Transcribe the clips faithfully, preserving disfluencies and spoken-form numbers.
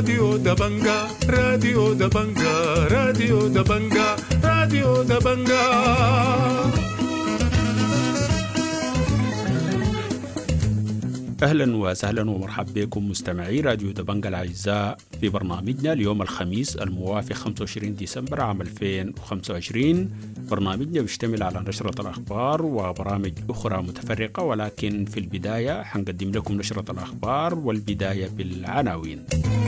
راديو دبنجا راديو دبنجا راديو دبنجا راديو دبنجا. أهلا وسهلا ومرحبا بكم مستمعي راديو دبنجا الأعزاء في برنامجنا اليوم الخميس الموافق خمسة وعشرين ديسمبر عام ألفين وخمسة وعشرين. برنامجنا بيشتمل على نشرة الأخبار وبرامج أخرى متفرقة، ولكن في البداية حنقدم لكم نشرة الأخبار والبداية بالعناوين.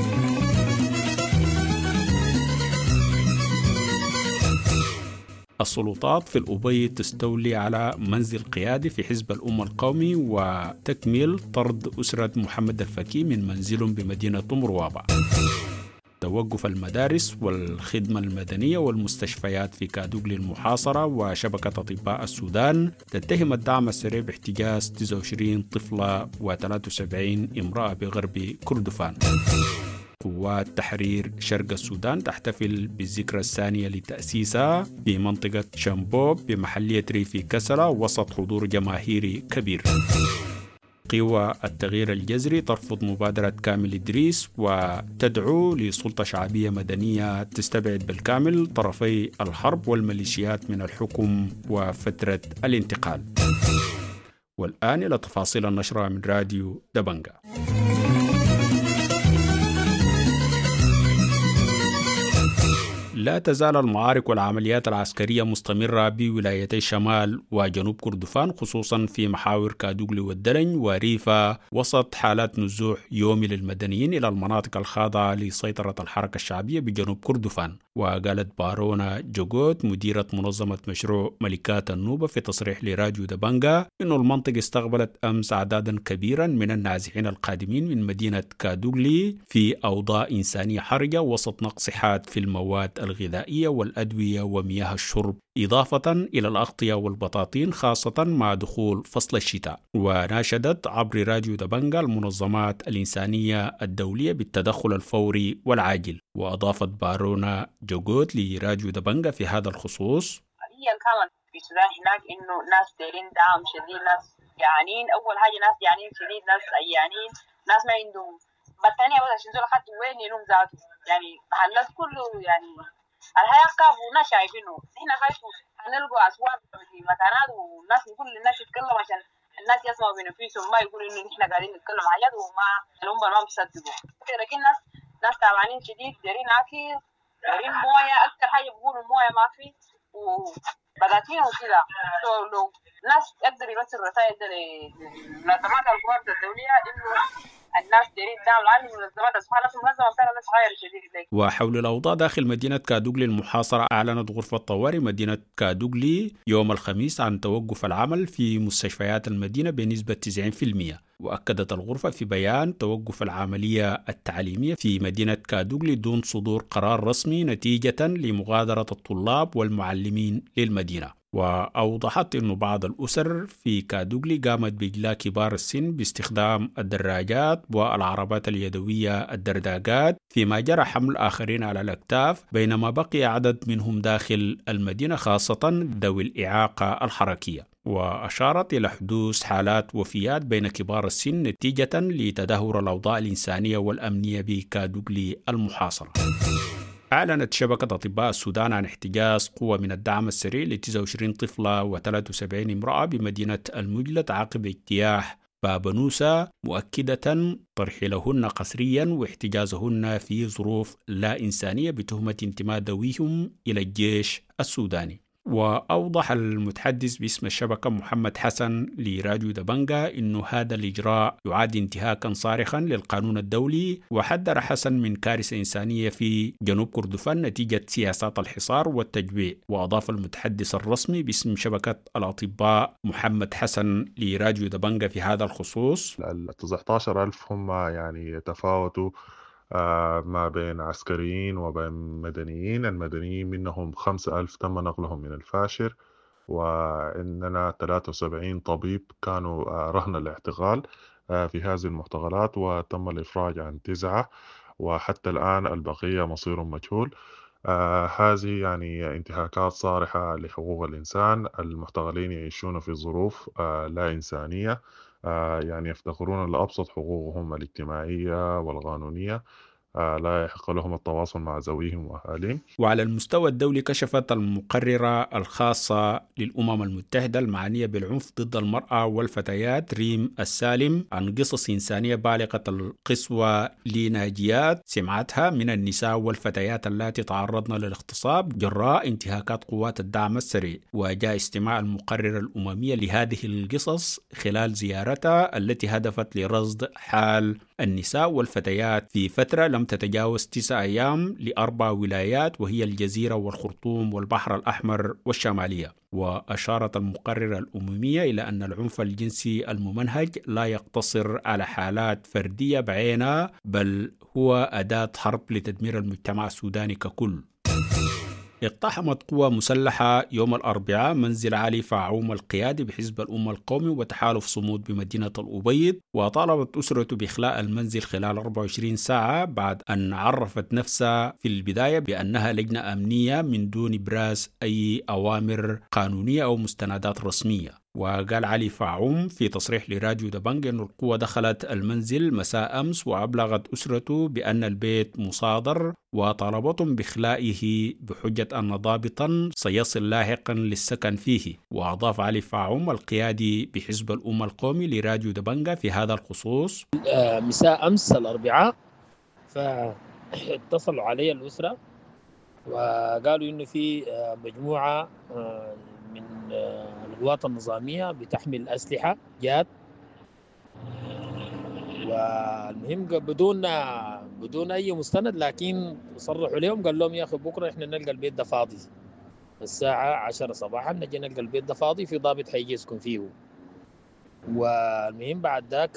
السلطات في الأبيض تستولي على منزل قيادي في حزب الأمة القومي وتكمل طرد أسرة محمد الفكي من منزلهم بمدينة مروابع. توقف المدارس والخدمة المدنية والمستشفيات في كادوغلي المحاصرة، وشبكة أطباء السودان تتهم الدعم السريع باحتجاز تسعة وعشرين طفلة وثلاثة وسبعين امرأة بغرب كردفان. قوات تحرير شرق السودان تحتفل بالذكرى الثانية لتأسيسها في منطقة شامبوب بمحلية ريفي كسلة وسط حضور جماهيري كبير. قوى التغيير الجذري ترفض مبادرة كامل إدريس وتدعو لسلطة شعبية مدنية تستبعد بالكامل طرفي الحرب والميليشيات من الحكم وفترة الانتقال. والآن إلى تفاصيل النشرة من راديو دبنجا. لا تزال المعارك والعمليات العسكرية مستمرة بولايتي شمال وجنوب كردفان، خصوصا في محاور كادوغلي والدلن وريفا، وسط حالات نزوح يومي للمدنيين إلى المناطق الخاضعة لسيطرة الحركة الشعبية بجنوب كردفان. وقالت بارونا جوغوت مديرة منظمة مشروع ملكات النوبة في تصريح لراديو دبنجا إنه المنطقة استقبلت أمس أعدادا كبيرا من النازحين القادمين من مدينة كادوغلي في أوضاع إنسانية حرجة وسط نقص حاد في المواد الغذائية والأدوية ومياه الشرب، إضافة إلى الأغطية والبطاطين، خاصة مع دخول فصل الشتاء. وناشدت عبر راديو دبنجا المنظمات الإنسانية الدولية بالتدخل الفوري والعاجل. وأضافت بارونا جوغوت لراديو دبنجا في هذا الخصوص: هي الكامل في السودان هناك إنه ناس دايرين دعم شديد، ناس جعانين. أول حاجة ناس جعانين شديد، ناس عيانين، ناس ما عندهم بطانية بس عشان زول حتى وين ينوم ذاته، يعني محلات كله يعني الحياة كاب وناس شايفينه. احنا خايفين هنلقوا أصوات في مكانات والناس نقول للناس يتكلم عشان الناس يسمعوا بنفسهم، ما يقولوا إنه احنا قاعدين نتكلم حاجات وما هم ما بيصدقوا. لكن ناس ناس تعبانين شديد، دايرين أكل، دايرين موية. أكتر حاجة بيقولوا موية ما في وبطاطين وكده. لو ناس يقدر يرسل رسائل لمنظمات القوات الدولية إنه الناس دايرين دعم العالم، منظمات سبحان الله منظمة فعلا ناس غير شديد. وحول الأوضاع داخل مدينة كادوغلي المحاصرة، أعلنت غرفة طوارئ مدينة كادوغلي يوم الخميس عن توقف العمل في مستشفيات المدينة بنسبة تسعين بالمئة. وأكدت الغرفة في بيان توقف العملية التعليمية في مدينة كادوغلي دون صدور قرار رسمي نتيجة لمغادرة الطلاب والمعلمين للمدينة. وأوضحت أن بعض الأسر في كادوغلي قامت بإجلاء كبار السن باستخدام الدراجات والعربات اليدوية الدرداقات، فيما جرى حمل آخرين على الأكتاف، بينما بقي عدد منهم داخل المدينة خاصة ذوي الإعاقة الحركية. وأشارت إلى حدوث حالات وفيات بين كبار السن نتيجة لتدهور الأوضاع الإنسانية والأمنية بكادوغلي المحاصرة. أعلنت شبكة أطباء السودان عن احتجاز قوة من الدعم السريع ل تسعة وعشرين طفلة وثلاثة وسبعين امرأة بمدينة المجلد عقب اجتياح بابنوسا، مؤكدة ترحيلهن قسريا واحتجازهن في ظروف لا إنسانية بتهمة انتماء ذويهم إلى الجيش السوداني. وأوضح المتحدث باسم الشبكة محمد حسن لراديو دبنجا إنه هذا الإجراء يعد انتهاكا صارخا للقانون الدولي، وحذر حسن من كارثة إنسانية في جنوب كردفان نتيجة سياسات الحصار والتجويع. وأضاف المتحدث الرسمي باسم شبكة الأطباء محمد حسن لراديو دبنجا في هذا الخصوص: ال تسعة عشر ألف هم يعني يتفاوتوا ما بين عسكريين وبين مدنيين. المدنيين منهم خمسة ألف تم نقلهم من الفاشر، وإننا ثلاثة وسبعين طبيب كانوا رهن الاعتقال في هذه المعتقلات، وتم الإفراج عن تسعة، وحتى الآن البقية مصير مجهول. آه هذه يعني انتهاكات صارحة لحقوق الإنسان. المحتقلين يعيشون في ظروف آه لا إنسانية، آه يعني يفتقرون لأبسط حقوقهم الاجتماعية والقانونية. لا يحق لهم التواصل مع ذويهم وأهاليهم. وعلى المستوى الدولي كشفت المقررة الخاصة للأمم المتحدة المعنية بالعنف ضد المرأة والفتيات ريم السالم عن قصص إنسانية بالغة القسوة لناجيات سمعتها من النساء والفتيات التي تعرضن للاغتصاب جراء انتهاكات قوات الدعم السريع. وجاء استماع المقررة الأممية لهذه القصص خلال زيارتها التي هدفت لرصد حال النساء والفتيات في فترة لم تتجاوز تسع أيام لأربع ولايات وهي الجزيرة والخرطوم والبحر الأحمر والشمالية. وأشارت المقررة الأممية إلى أن العنف الجنسي الممنهج لا يقتصر على حالات فردية بعينها، بل هو أداة حرب لتدمير المجتمع السوداني ككل. اقتحمت قوى مسلحة يوم الأربعاء منزل علي فاعوم القيادي بحزب الأمة القومي وتحالف صمود بمدينة الأبيض، وطالبت أسرته بإخلاء المنزل خلال أربعة وعشرين ساعة بعد أن عرفت نفسها في البداية بأنها لجنة أمنية من دون إبراز أي أوامر قانونية أو مستندات رسمية. وقال علي فاعوم في تصريح لراديو دبنج أن القوة دخلت المنزل مساء أمس وأبلغت أسرته بأن البيت مصادر وطالبتهم بإخلائه بحجة أن ضابطا سيصل لاحقا للسكن فيه. وأضاف علي فاعوم القيادي بحزب الأمة القومي لراديو دبنج في هذا الخصوص: مساء أمس الأربعاء فاتصلوا علي الأسرة وقالوا إنه في مجموعة من القوات النظامية بتحمل أسلحة جات، والمهم بدون بدون أي مستند، لكن صرحوا لهم قال لهم يا أخي بكرة إحنا نلقى البيت ده فاضي الساعة عشرة صباحا، نجي نلقى البيت ده فاضي في ضابط حيجي يسكن فيه. والمهم بعد ذاك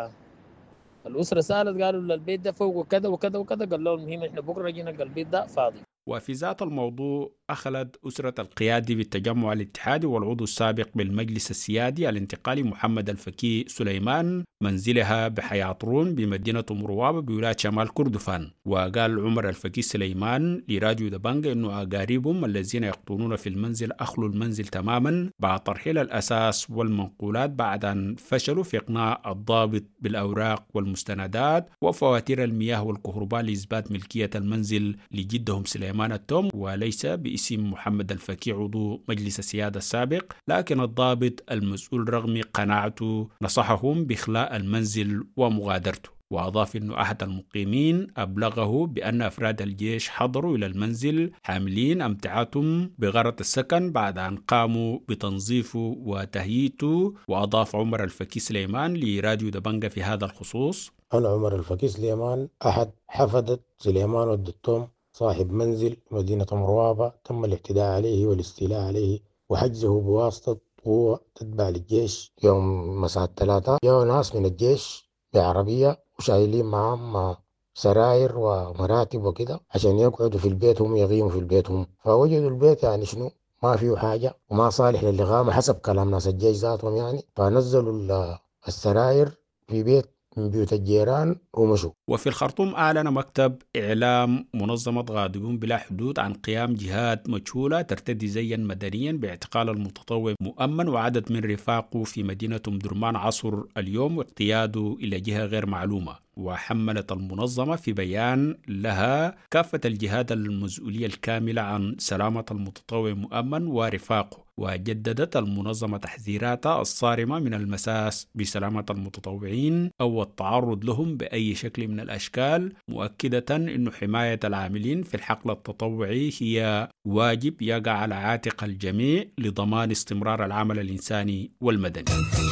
الأسرة سألت قالوا البيت ده فوق كذا وكذا وكذا، قال لهم المهم إحنا بكرة نجي نلقى البيت ده فاضي. وفي ذات الموضوع أخلت أسرة القيادي بالتجمع الاتحادي والعضو السابق بالمجلس السيادي الانتقالي محمد الفكي سليمان منزلها بحياطرون بمدينة مروابة بولاية شمال كردفان. وقال عمر الفكي سليمان لراديو دبنج إنه أقاربهم الذين يقطنون في المنزل أخلوا المنزل تماما بعد ترحيل الأساس والمنقولات بعد أن فشلوا في إقناع الضابط بالأوراق والمستندات وفواتير المياه والكهرباء لإثبات ملكية المنزل لجدهم سليمان التوم وليس باسم محمد الفكي عضو مجلس السيادة السابق. لكن الضابط المسؤول رغم قناعته نصحهم بإخلاء المنزل ومغادرته. وأضاف أن أحد المقيمين أبلغه بأن أفراد الجيش حضروا إلى المنزل حاملين أمتعتهم بغرض السكن بعد أن قاموا بتنظيفه وتهيئته. وأضاف عمر الفكي سليمان لراديو دبنجة في هذا الخصوص: أنا عمر الفكي سليمان أحد حفدة سليمان والدكتوم صاحب منزل مدينة مروابة تم الاعتداء عليه والاستيلاء عليه وحجزه بواسطة قوة تتبع للجيش يوم مساء الثلاثة. جاءوا ناس من الجيش بعربية وشايلين معهم سراير ومراتب وكده عشان يقعدوا في البيت هم يقيموا في البيت هم، فوجدوا البيت يعني شنو ما فيه حاجة وما صالح للإقامة حسب كلام ناس الجيش ذاتهم يعني، فنزلوا السراير في بيت من بيوت الجيران ومشوا. وفي الخرطوم أعلن مكتب إعلام منظمة غاضبون بلا حدود عن قيام جهات مجهولة ترتدي زيا مدنيا باعتقال المتطوع مؤمن وعدد من رفاقه في مدينة أم درمان عصر اليوم واقتياده إلى جهة غير معلومة. وحملت المنظمة في بيان لها كافة الجهات المسؤولية الكاملة عن سلامة المتطوع مؤمن ورفاقه. وجددت المنظمة تحذيراتها الصارمة من المساس بسلامة المتطوعين أو التعرض لهم بأي شكل من الأشكال، مؤكدة أن حماية العاملين في الحقل التطوعي هي واجب يقع على عاتق الجميع لضمان استمرار العمل الإنساني والمدني.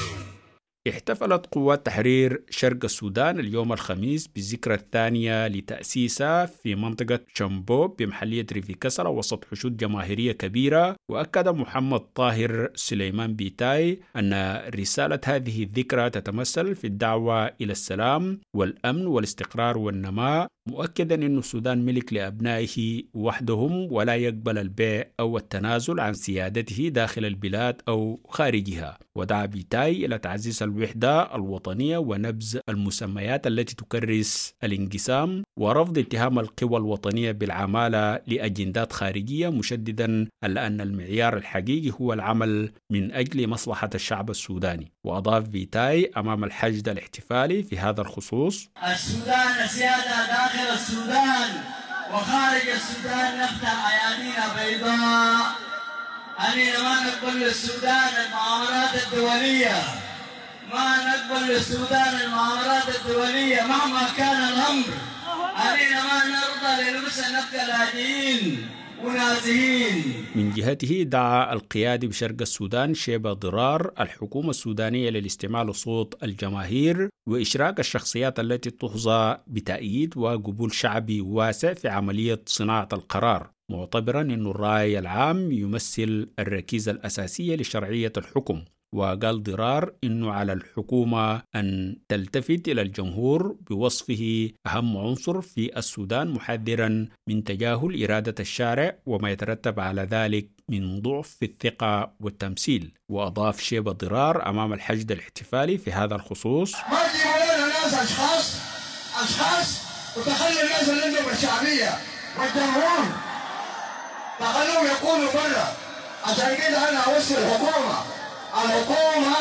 احتفلت قوات تحرير شرق السودان اليوم الخميس بالذكرى الثانية لتأسيسها في منطقة شمبوب بمحلية ريفي كسرة وسط حشود جماهيرية كبيرة. وأكد محمد طاهر سليمان بيتاي أن رسالة هذه الذكرى تتمثل في الدعوة إلى السلام والأمن والاستقرار والنماء، مؤكدا أن السودان ملك لأبنائه وحدهم ولا يقبل البيع أو التنازل عن سيادته داخل البلاد أو خارجها. ودعا بيتاي إلى تعزيز الوحدة الوطنية ونبذ المسميات التي تكرس الانقسام ورفض اتهام القوى الوطنية بالعمالة لأجندات خارجية، مشددا على أن المعيار الحقيقي هو العمل من أجل مصلحة الشعب السوداني. وأضاف بيتاي أمام الحشد الاحتفالي في هذا الخصوص: السودان سيادة داخل السودان وخارج السودان نفتح أيادينا بيضاء. أننا ما نقبل للسودان المعاملات الدولية، ما نقبل للسودان المعاملات الدولية مهما كان الأمر. أننا ما نرضى لنبسا نبقى لاجئين ونازحين. من جهته دعا القيادي بشرق السودان شيبة ضرار الحكومة السودانية للاستماع لصوت الجماهير وإشراك الشخصيات التي تحظى بتأييد وقبول شعبي واسع في عملية صناعة القرار، معتبرا أن الرأي العام يمثل الركيزة الأساسية لشرعية الحكم. وقال ضرار أنه على الحكومة أن تلتفت إلى الجمهور بوصفه أهم عنصر في السودان، محذرا من تجاهل إرادة الشارع وما يترتب على ذلك من ضعف في الثقة والتمثيل. وأضاف شيبة ضرار أمام الحشد الاحتفالي في هذا الخصوص: ما تجيبوا لنا ناس أشخاص أشخاص وتخلوا الناس اللي عندهم الشعبية والجمهور تخلوهم يكونوا برا. عشان كده أنا أوصي الحكومة الحكومة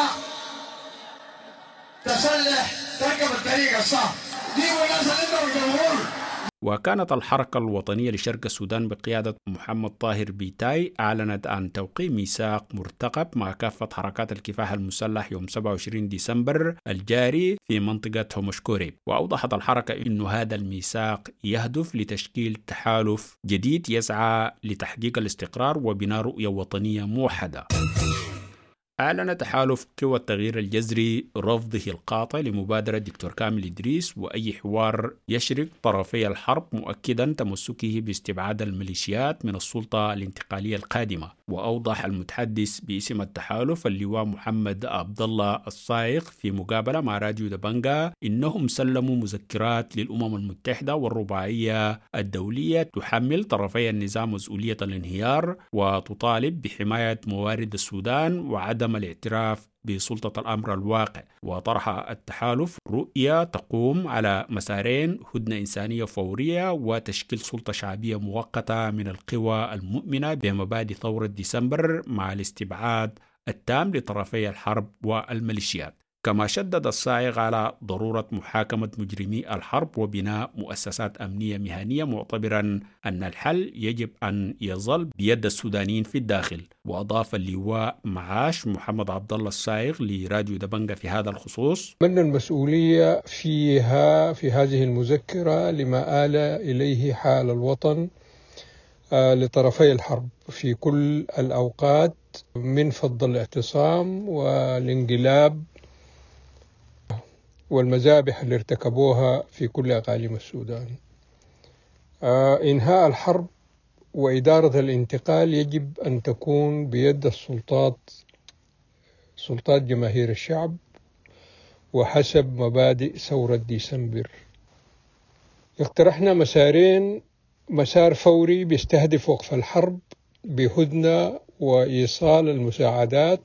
تسلح تركب الطريق الصح، جيبوا الناس اللي عندهم الجمهور. وكانت الحركة الوطنية لشرق السودان بقيادة محمد طاهر بيتاي أعلنت عن توقيع ميثاق مرتقب مع كافة حركات الكفاح المسلح يوم سبعة وعشرين ديسمبر الجاري في منطقة هومشكوريب. وأوضحت الحركة أن هذا الميثاق يهدف لتشكيل تحالف جديد يسعى لتحقيق الاستقرار وبناء رؤية وطنية موحدة. أعلن تحالف قوى التغيير الجذري رفضه القاطع لمبادرة دكتور كامل إدريس وأي حوار يشرك طرفي الحرب، مؤكدا تمسكه باستبعاد الميليشيات من السلطة الانتقالية القادمة. وأوضح المتحدث باسم التحالف اللواء محمد عبد الله الصايغ في مقابلة مع راديو دبنجا إنهم سلموا مذكرات للأمم المتحدة والرباعية الدولية تحمل طرفي النظام مسؤولية الانهيار وتطالب بحماية موارد السودان وعدم الاعتراف بسلطة الأمر الواقع. وطرح التحالف رؤية تقوم على مسارين: هدنة إنسانية فورية وتشكيل سلطة شعبية مؤقتة من القوى المؤمنة بمبادئ ثورة ديسمبر مع الاستبعاد التام لطرفي الحرب والميليشيات. كما شدد الصايغ على ضرورة محاكمة مجرمي الحرب وبناء مؤسسات أمنية مهنية، معتبرا أن الحل يجب أن يظل بيد السودانيين في الداخل. وأضاف اللواء معاش محمد عبد الله الصايغ لراديو دبنجا في هذا الخصوص: من المسؤولية فيها في هذه المذكرة لما آل إليه حال الوطن لطرفي الحرب في كل الأوقات من فض الاعتصام والانقلاب والمذابح اللي ارتكبوها في كل أقاليم السودان. آه إنهاء الحرب وإدارة الانتقال يجب أن تكون بيد السلطات سلطات جماهير الشعب وحسب مبادئ ثورة ديسمبر. اقترحنا مسارين: مسار فوري بيستهدف وقف الحرب بهدنة وإيصال المساعدات،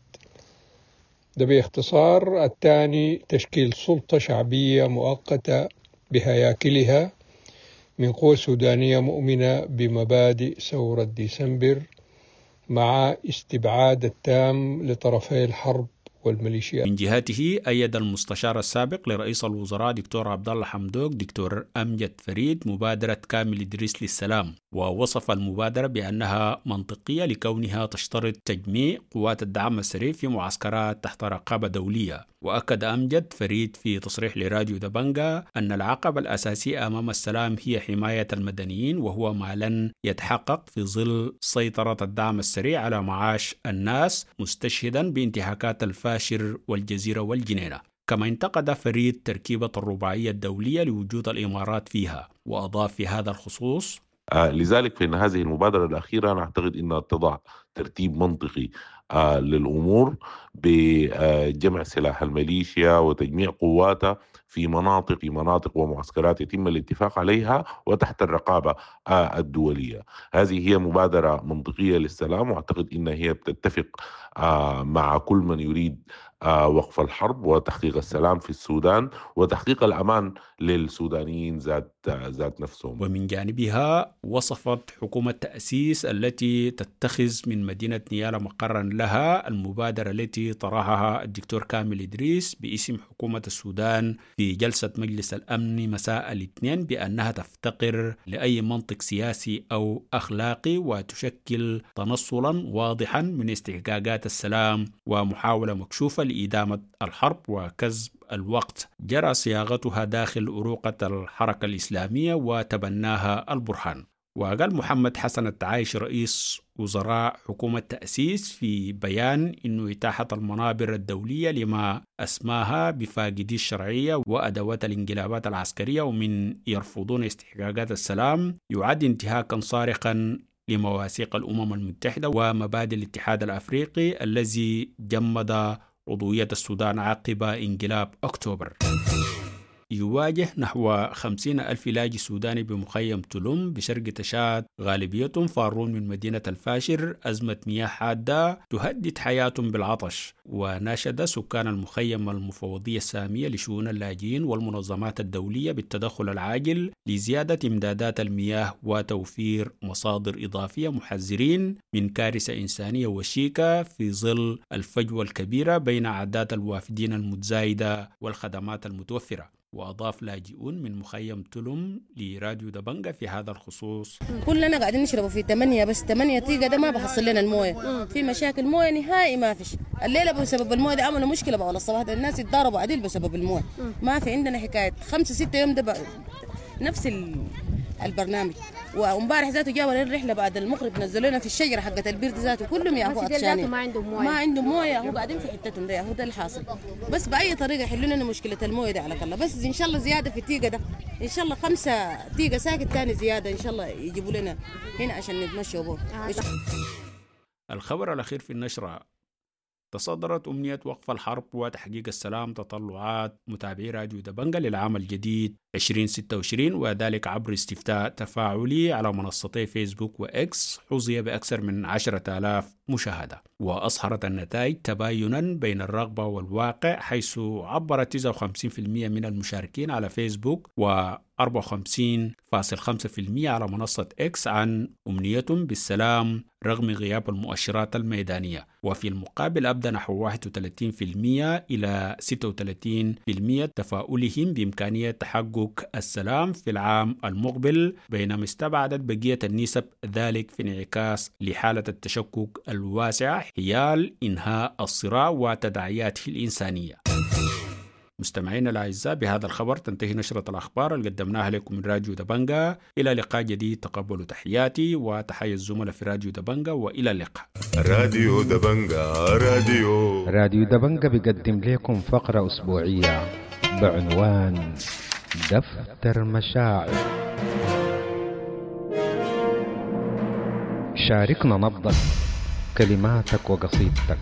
ده باختصار. الثاني تشكيل سلطة شعبية مؤقتة بهياكلها من قوى سودانية مؤمنة بمبادئ ثورة ديسمبر مع استبعاد التام لطرفي الحرب والميليشيات. من جهته أيد المستشار السابق لرئيس الوزراء دكتور عبد الله حمدوك دكتور أمجد فريد مبادرة كامل إدريس للسلام، ووصف المبادرة بأنها منطقية لكونها تشترط تجميع قوات الدعم السريع في معسكرات تحت رقابة دولية. وأكد أمجد فريد في تصريح لراديو دبنجا أن العقبة الأساسية أمام السلام هي حماية المدنيين، وهو ما لن يتحقق في ظل سيطرة الدعم السريع على معاش الناس، مستشهدا بانتهاكات الفاشر والجزيرة والجنينة. كما انتقد فريد تركيبة الرباعية الدولية لوجود الإمارات فيها، وأضاف في هذا الخصوص: آه لذلك فإن هذه المبادرة الأخيرة نعتقد أنها تضع ترتيب منطقي آه للأمور بجمع سلاح الميليشيا وتجميع قواتها في مناطق في مناطق ومعسكرات يتم الاتفاق عليها وتحت الرقابة آه الدولية. هذه هي مبادرة منطقية للسلام، وأعتقد أنها هي بتتفق آه مع كل من يريد آه وقف الحرب وتحقيق السلام في السودان وتحقيق الأمان للسودانيين ذات ذات نفسهم. ومن جانبها وصفت حكومة تأسيس التي تتخذ من مدينة نيالا مقرا لها المبادرة التي طرحها الدكتور كامل إدريس باسم حكومة السودان في في جلسة مجلس الأمن مساء الاثنين بأنها تفتقر لأي منطق سياسي أو أخلاقي وتشكل تنصلا واضحا من استحقاقات السلام ومحاولة مكشوفة لإدامة الحرب وكسب الوقت جرى صياغتها داخل أروقة الحركة الإسلامية وتبناها البرهان. وقال محمد حسن التعايش رئيس وزراء حكومة تأسيس في بيان إنه إتاحة المنابر الدولية لما أسماها بفاقدي الشرعية وأدوات الانقلابات العسكرية ومن يرفضون استحقاقات السلام يعد انتهاكا صارخا لمواثيق الأمم المتحدة ومبادئ الاتحاد الأفريقي الذي جمد عضوية السودان عقب انقلاب أكتوبر. يواجه نحو خمسين ألف لاجئ سوداني بمخيم تلوم بشرق تشاد غالبيتهم فارون من مدينة الفاشر أزمة مياه حادة تهدد حياتهم بالعطش. وناشد سكان المخيم المفوضية السامية لشؤون اللاجئين والمنظمات الدولية بالتدخل العاجل لزيادة إمدادات المياه وتوفير مصادر إضافية محذرين من كارثة إنسانية وشيكة في ظل الفجوة الكبيرة بين أعداد الوافدين المتزايدة والخدمات المتوفرة. وأضاف لاجئون من مخيم تلوم لراديو دبنجة في هذا الخصوص: كلنا قاعدين نشربوا في ثمانية بس ثمانية تيجا ده ما بحصل لنا المويه، في مشاكل مويه نهائي ما فيش. الليلة بسبب المويه ده عملوا مشكلة بقى ولا الصباح ده الناس اتضاربوا عديل بسبب المويه. ما في عندنا حكاية خمسة ستة يوم ده بقى نفس البرنامج. وامبارح ذاته جابوا الرحله بعد المغرب نزلوا لنا في الشجره حقت البير ذاته كلهم يا اخو عطشانين ما عندهم مويه ما عندهم مويه هو قاعدين في حتتهم ده هو ده الحاصل. بس باي طريقه يحلوا لنا مشكله المويه ده على الله. بس ان شاء الله زياده في التيجه ده ان شاء الله خمسه تيجه ساكت ثاني زياده ان شاء الله يجيبوا لنا هنا عشان نتمشوا به. الخبر الاخير في النشره: تصدرت أمنية وقف الحرب وتحقيق السلام تطلعات متابعي راديو دبنجة للعام الجديد عشرين ستة وعشرين، وذلك عبر استفتاء تفاعلي على منصتي فيسبوك وإكس حظي بأكثر من عشرة آلاف مشاهدة. وأظهرت النتائج تباينا بين الرغبة والواقع، حيث عبر تسعة وخمسين بالمئة من المشاركين على فيسبوك و أربعة وخمسين فاصلة خمسة بالمئة على منصة إكس عن أمنيتهم بالسلام رغم غياب المؤشرات الميدانية. وفي المقابل أبدى نحو واحد وثلاثين بالمئة إلى ستة وثلاثين بالمئة تفاؤلهم بإمكانية تحقق السلام في العام المقبل، بينما استبعدت بقية النسب ذلك في انعكاس لحالة التشكك الواسعة حيال إنهاء الصراع وتداعياته الإنسانية. مستمعينا الأعزاء، بهذا الخبر تنتهي نشرة الأخبار اللي قدمناها لكم من راديو دبنجة. إلى لقاء جديد، تقبلوا تحياتي وتحية الزملاء في راديو دبنجة، وإلى اللقاء. راديو دبنجة راديو راديو دبنجة بيقدم لكم فقرة أسبوعية بعنوان دفتر مشاعر. شاركنا نبضك، كلماتك وقصيدتك.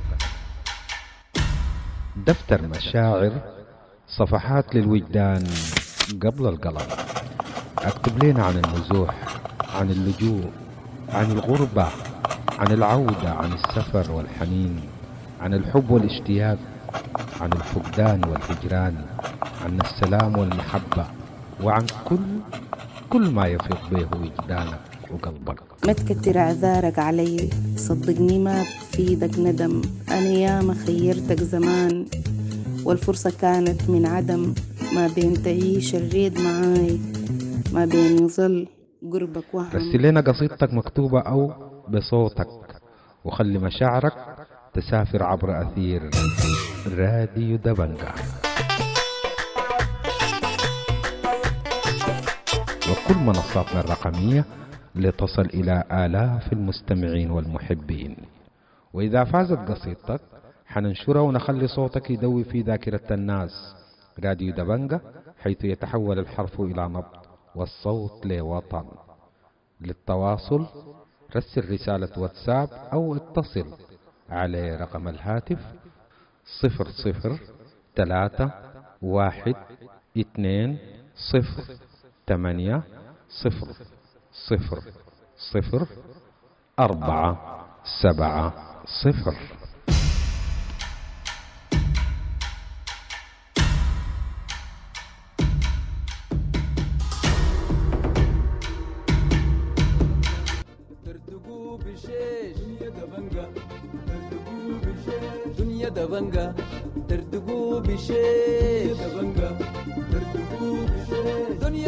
دفتر مشاعر، صفحات للوجدان قبل القلم. اكتب لنا عن النزوح، عن اللجوء، عن الغربة، عن العودة، عن السفر والحنين، عن الحب والاشتياق، عن الفقدان والهجران، عن السلام والمحبة، وعن كل كل ما يفيض به وجدانك وقلبك. ما تكتر اعذارك علي، صدقني ما بفيدك ندم. انا ياما خيرتك زمان والفرصة كانت من عدم، ما بين تعيش الريد معاي ما بين يظل قربك وهم. رسل لنا قصيدتك مكتوبة أو بصوتك، وخلي مشاعرك تسافر عبر أثير راديو دبنجة. وكل منصاتنا الرقمية لتصل إلى آلاف المستمعين والمحبين. وإذا فازت قصيدتك حننشرها ونخلي صوتك يدوي في ذاكرة الناس. راديو دبنجة، حيث يتحول الحرف إلى نبض والصوت لوطن. للتواصل رسل رسالة واتساب أو اتصل على رقم الهاتف صفر صفر ثلاثة واحد اثنين صفر ثمانية صفر صفر صفر أربعة سبعة صفر. دنيا دبنجة تردقوا بشيش دبنجة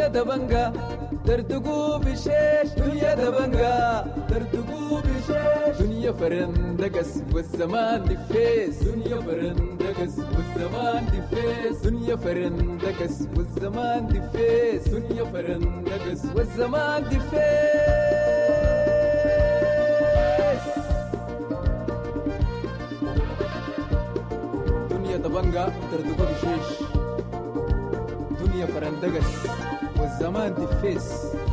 دنيا دبنجا ترتقو بشيش دنيا دبنجا ترتقو بشيش دنيا فرندقس والزمان دفيس دنيا فرندقس والزمان دفيس دنيا فرندقس والزمان دفيس دنيا فرندقس والزمان دفيس دنيا دبنجا ترتقو بشيش دنيا فرندقس والزمان دفيس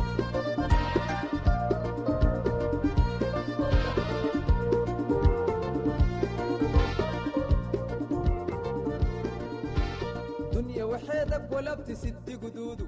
دنيا وحيدك ولا بتسد قدوده.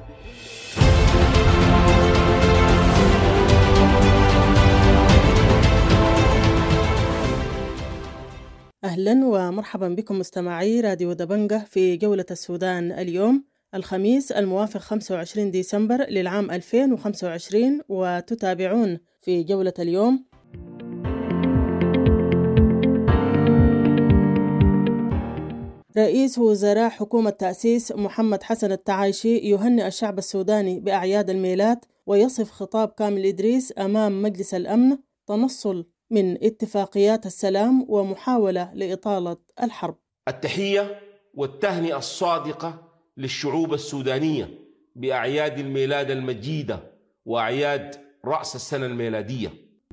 أهلا ومرحبا بكم مستمعي راديو دبنجة في جولة السودان اليوم الخميس الموافق خمسة وعشرين ديسمبر للعام ألفين وخمسة وعشرين، وتتابعون في جولة اليوم رئيس وزراء حكومة تأسيس محمد حسن التعايشي يهنئ الشعب السوداني بأعياد الميلاد، ويصف خطاب كامل إدريس أمام مجلس الأمن تنصل من اتفاقيات السلام ومحاولة لإطالة الحرب. التحية والتهنئة الصادقة للشعوب السودانية بأعياد الميلاد المجيدة وأعياد رأس السنة الميلادية.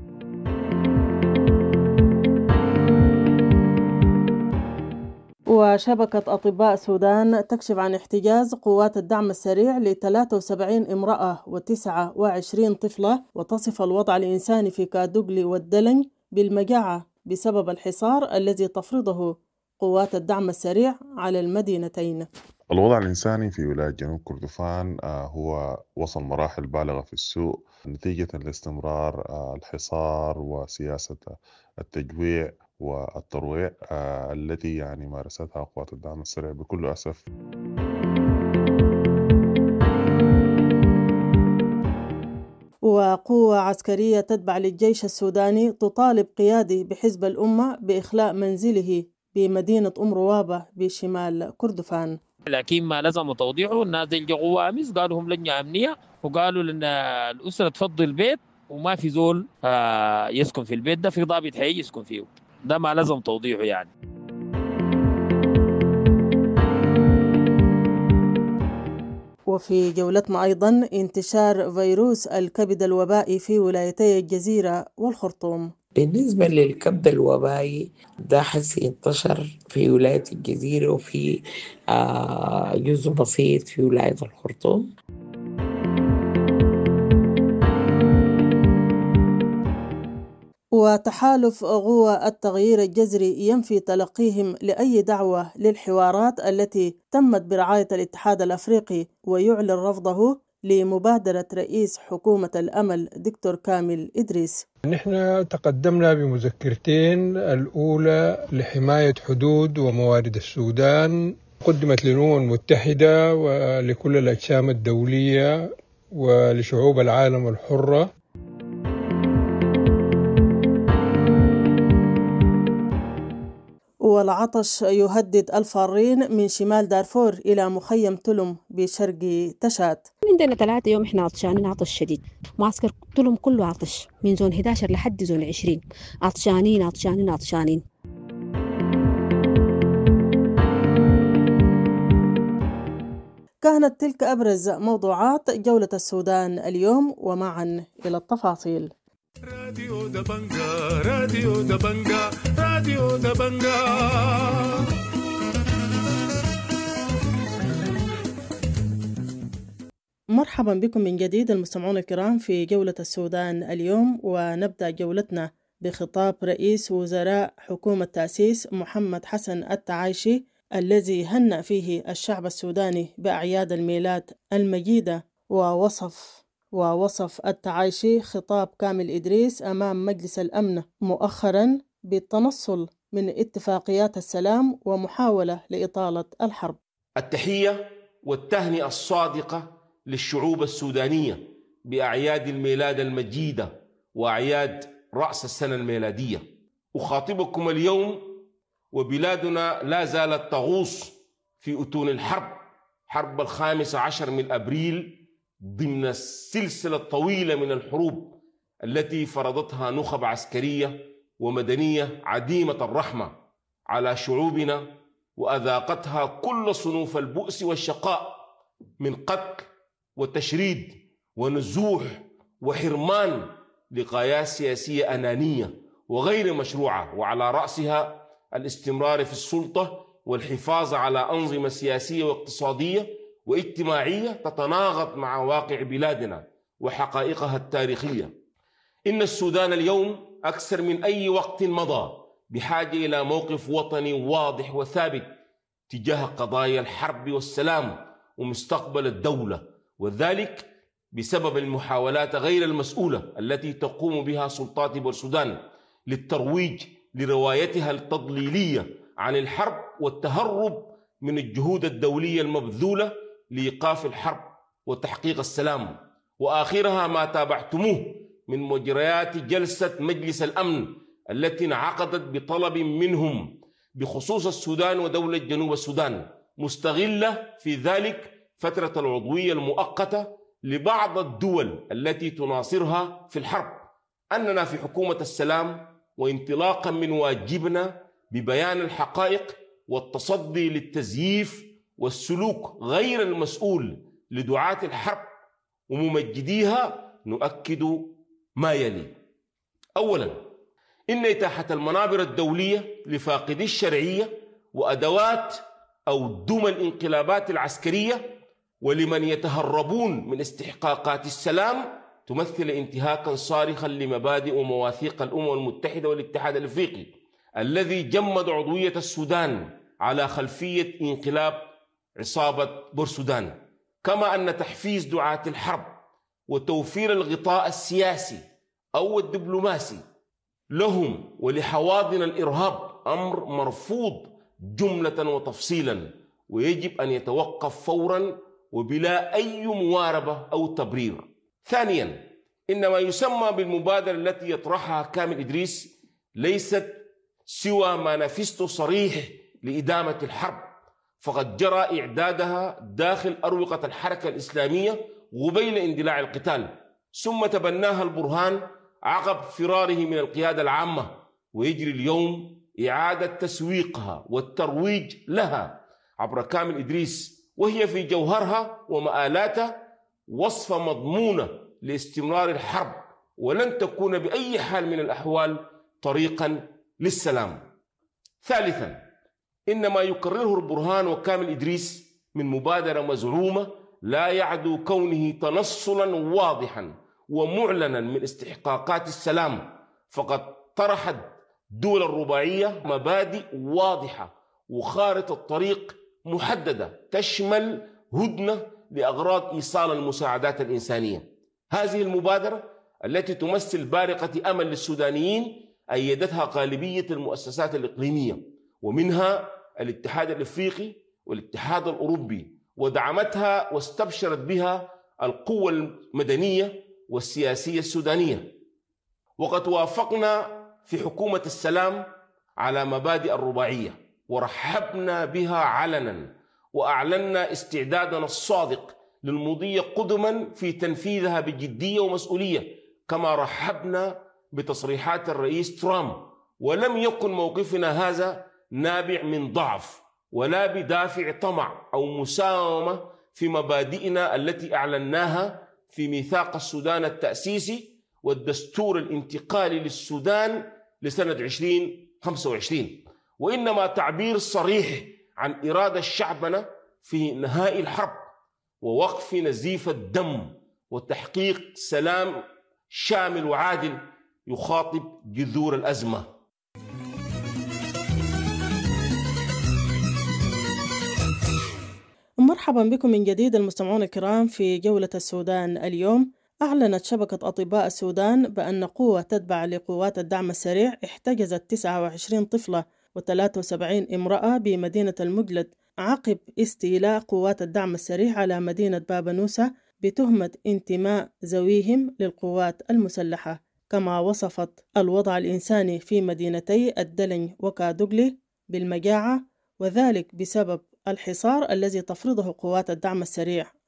وشبكة أطباء السودان تكشف عن احتجاز قوات الدعم السريع ل ثلاثة وسبعين امرأة وتسعة وعشرين طفلة، وتصف الوضع الإنساني في كادوغلي والدلنج بالمجاعة بسبب الحصار الذي تفرضه قوات الدعم السريع على المدينتين. الوضع الإنساني في ولاية جنوب كردفان هو وصل مراحل بالغة في السوء نتيجة لاستمرار الحصار وسياسة التجويع والترويع التي يعني مارستها قوات الدعم السريع بكل أسف. وقوة عسكرية تتبع للجيش السوداني تطالب قيادي بحزب الأمة بإخلاء منزله بمدينة أم روابة بشمال كردفان. لكن ما لزم توضيحه الناس دي جوا أمس قالوا هم لجنة أمنية، وقالوا لأن الأسرة تفضي البيت وما في زول يسكن في البيت ده، في ضابط حي يسكن فيه. ده ما لازم توضيحه يعني. وفي جولتنا أيضا انتشار فيروس الكبد الوبائي في ولايتي الجزيرة والخرطوم. بالنسبة للكبد الوبائي ده حسي انتشر في ولاية الجزيرة وفي جزء بسيط في ولاية الخرطوم. وتحالف غوى التغيير الجذري ينفي تلقيهم لأي دعوة للحوارات التي تمت برعاية الاتحاد الأفريقي، ويعلن رفضه لمبادرة رئيس حكومة الأمل دكتور كامل إدريس. نحن تقدمنا بمذكرتين، الأولى لحماية حدود وموارد السودان قدمت للأمم المتحدة ولكل الأجسام الدولية ولشعوب العالم الحرة. والعطش يهدد الفارين من شمال دارفور إلى مخيم تلم بشرق تشات. عندنا ثلاثة يوم إحنا عطشانين عطش شديد، معسكر تلم كله عطش من زون إحدى عشر لحد زون عشرين، عطشانين عطشانين عطشانين. كانت تلك أبرز موضوعات جولة السودان اليوم، ومعا إلى التفاصيل. راديو دبنجا راديو دبنجا راديو دبنجا. مرحبا بكم من جديد المستمعون الكرام في جولة السودان اليوم، ونبدأ جولتنا بخطاب رئيس وزراء حكومة تأسيس محمد حسن التعايشي الذي هنأ فيه الشعب السوداني بأعياد الميلاد المجيدة. ووصف ووصف التعايشي خطاب كامل إدريس أمام مجلس الأمن مؤخرا بالتنصل من اتفاقيات السلام ومحاولة لإطالة الحرب. التحية والتهنئة الصادقة للشعوب السودانية بأعياد الميلاد المجيدة وأعياد رأس السنة الميلادية. أخاطبكم اليوم وبلادنا لا زالت تغوص في أتون الحرب، حرب الخامس عشر من أبريل ضمن السلسلة الطويلة من الحروب التي فرضتها نخب عسكرية ومدنية عديمة الرحمة على شعوبنا، وأذاقتها كل صنوف البؤس والشقاء من قتل وتشريد ونزوح وحرمان لغايات سياسية أنانية وغير مشروعة، وعلى رأسها الاستمرار في السلطة والحفاظ على أنظمة سياسية واقتصادية واجتماعية تتناغض مع واقع بلادنا وحقائقها التاريخية. إن السودان اليوم أكثر من أي وقت مضى بحاجة إلى موقف وطني واضح وثابت تجاه قضايا الحرب والسلام ومستقبل الدولة، وذلك بسبب المحاولات غير المسؤولة التي تقوم بها سلطات بورسودان للترويج لروايتها التضليلية عن الحرب والتهرب من الجهود الدولية المبذولة لإيقاف الحرب وتحقيق السلام. وآخرها ما تابعتموه من مجريات جلسة مجلس الأمن التي انعقدت بطلب منهم بخصوص السودان ودولة جنوب السودان، مستغلة في ذلك فترة العضوية المؤقتة لبعض الدول التي تناصرها في الحرب، أننا في حكومة السلام، وانطلاقا من واجبنا ببيان الحقائق والتصدي للتزييف والسلوك غير المسؤول لدعاة الحرب وممجديها، نؤكد ما يلي. أولا، إن إتاحة المنابر الدولية لفاقدي الشرعية وأدوات أو دم الانقلابات العسكرية ولمن يتهربون من استحقاقات السلام تمثل انتهاكا صارخا لمبادئ ومواثيق الأمم المتحدة والاتحاد الأفريقي الذي جمد عضوية السودان على خلفية انقلاب عصابة بورسودان، كما أن تحفيز دعاة الحرب وتوفير الغطاء السياسي أو الدبلوماسي لهم ولحواضن الإرهاب أمر مرفوض جملة وتفصيلا، ويجب أن يتوقف فورا وبلا أي مواربة أو تبرير. ثانيا، إن ما يسمى بالمبادرة التي يطرحها كامل إدريس ليست سوى مانيفستو صريح لإدامة الحرب، فقد جرى إعدادها داخل أروقة الحركة الإسلامية قبيل اندلاع القتال، ثم تبناها البرهان عقب فراره من القيادة العامة، ويجري اليوم إعادة تسويقها والترويج لها عبر كامل إدريس، وهي في جوهرها ومآلاتها وصفة مضمونة لاستمرار الحرب، ولن تكون بأي حال من الأحوال طريقا للسلام. ثالثا، إن ما يقرره البرهان وكامل إدريس من مبادرة مزعومة لا يعدو كونه تنصلا واضحا ومعلنا من استحقاقات السلام، فقد طرحت دول الرباعية مبادئ واضحة وخارطة الطريق محددة تشمل هدنة لأغراض إيصال المساعدات الإنسانية. هذه المبادرة التي تمثل بارقة أمل للسودانيين أيدتها غالبية المؤسسات الإقليمية ومنها الاتحاد الإفريقي والاتحاد الأوروبي، ودعمتها واستبشرت بها القوى المدنية والسياسية السودانية. وقد وافقنا في حكومة السلام على مبادئ الرباعية ورحبنا بها علنا، وأعلنا استعدادنا الصادق للمضي قدما في تنفيذها بجدية ومسؤولية، كما رحبنا بتصريحات الرئيس ترامب، ولم يكن موقفنا هذا نابع من ضعف ولا بدافع طمع أو مساومة في مبادئنا التي أعلناها في ميثاق السودان التأسيسي والدستور الانتقالي للسودان لسنة عشرين خمسة وعشرين، وإنما تعبير صريح عن إرادة شعبنا في نهاء الحرب ووقف نزيف الدم وتحقيق سلام شامل وعادل يخاطب جذور الأزمة. مرحبا بكم من جديد المستمعون الكرام في جولة السودان اليوم. أعلنت شبكة أطباء السودان بأن قوة تتبع لقوات الدعم السريع احتجزت تسعة وعشرين طفلة وثلاثة وسبعين امرأة بمدينة المجلد عقب استيلاء قوات الدعم السريع على مدينة بابا نوسة بتهمة انتماء ذويهم للقوات المسلحة. كما وصفت الوضع الإنساني في مدينتي الدلنج وكادوغلي بالمجاعة، وذلك بسبب الحصار الذي تفرضه قوات الدعم السريع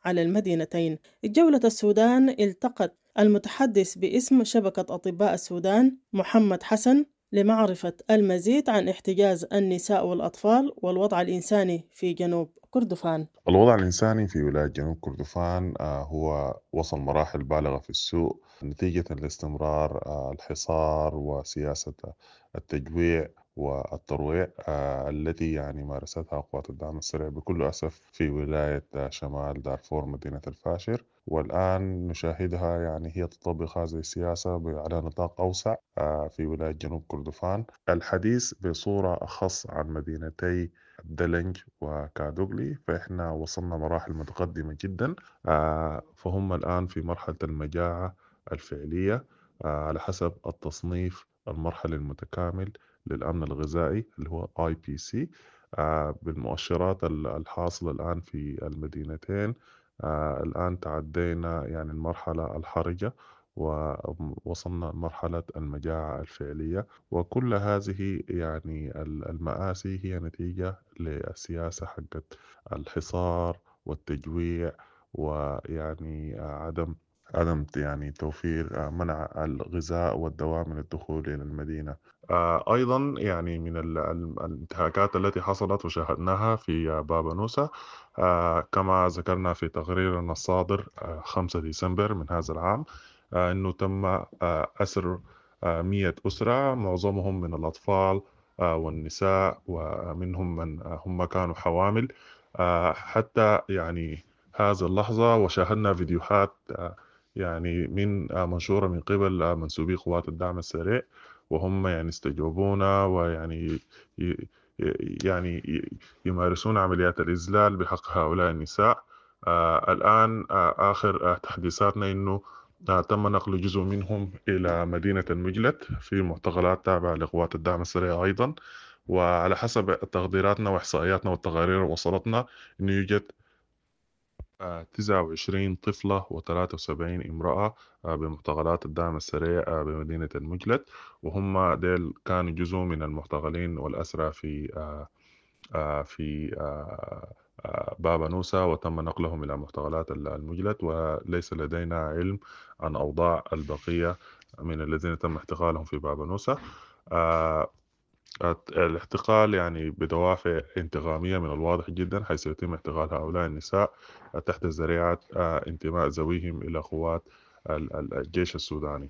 على المدينتين. جولة السودان التقت المتحدث باسم شبكة أطباء السودان محمد حسن لمعرفة المزيد عن احتجاز النساء والأطفال والوضع الإنساني في جنوب كردفان. الوضع الإنساني في ولاية جنوب كردفان هو وصل مراحل بالغة في السوء نتيجة لاستمرار الحصار وسياسة التجويع والترويع التي يعني مارستها قوات الدعم السريع بكل أسف في ولاية شمال دارفور مدينة الفاشر، والآن نشاهدها يعني هي تطبق هذه السياسة على نطاق أوسع في ولاية جنوب كردفان. الحديث بصورة أخص عن مدينتي دلنج وكادوغلي فإحنا وصلنا مراحل متقدمة جدا، فهم الآن في مرحلة المجاعة الفعلية على حسب التصنيف المرحلي المتكامل للأمن الغذائي اللي هو آي بي سي. بالمؤشرات الحاصلة الآن في المدينتين الآن تعدينا يعني المرحلة الحرجة ووصلنا مرحلة المجاعة الفعلية، وكل هذه يعني المآسي هي نتيجة للسياسة حقت الحصار والتجويع ويعني عدم عدم يعني توفير منع الغذاء والدواء من الدخول إلى المدينة. أيضا يعني من الانتهاكات التي حصلت وشاهدناها في بابا نوسة كما ذكرنا في تقريرنا الصادر خمسة ديسمبر من هذا العام أنه تم أسر مئة أسرة معظمهم من الأطفال والنساء ومنهم من هم كانوا حوامل حتى يعني هذه اللحظة، وشاهدنا فيديوهات يعني من منشورة من قبل منسوبي قوات الدعم السريع وهم يعني استجوبونا ويعني يعني يمارسون عمليات الإذلال بحق هؤلاء النساء. آه الآن آه آخر آه تحديثاتنا إنه آه تم نقل جزء منهم إلى مدينة المجلت في معتقلات تابعة لقوات الدعم السريع أيضا، وعلى حسب تقديراتنا وإحصائياتنا والتقارير وصلتنا إنه يوجد تسعة وعشرين طفلة وثلاثة وسبعين امرأة بمعتقلات الدعم السريع بمدينة المجلت، وهم ديل كانوا جزء من المعتقلين والأسرى في في بابا نوسة وتم نقلهم إلى معتقلات المجلت، وليس لدينا علم عن أوضاع البقية من الذين تم احتقالهم في بابا نوسة. الاحتقال يعني بدوافع انتقامية من الواضح جدا حيث يتم احتقال هؤلاء النساء تحت ذريعة انتماء ذويهم إلى قوات الجيش السوداني.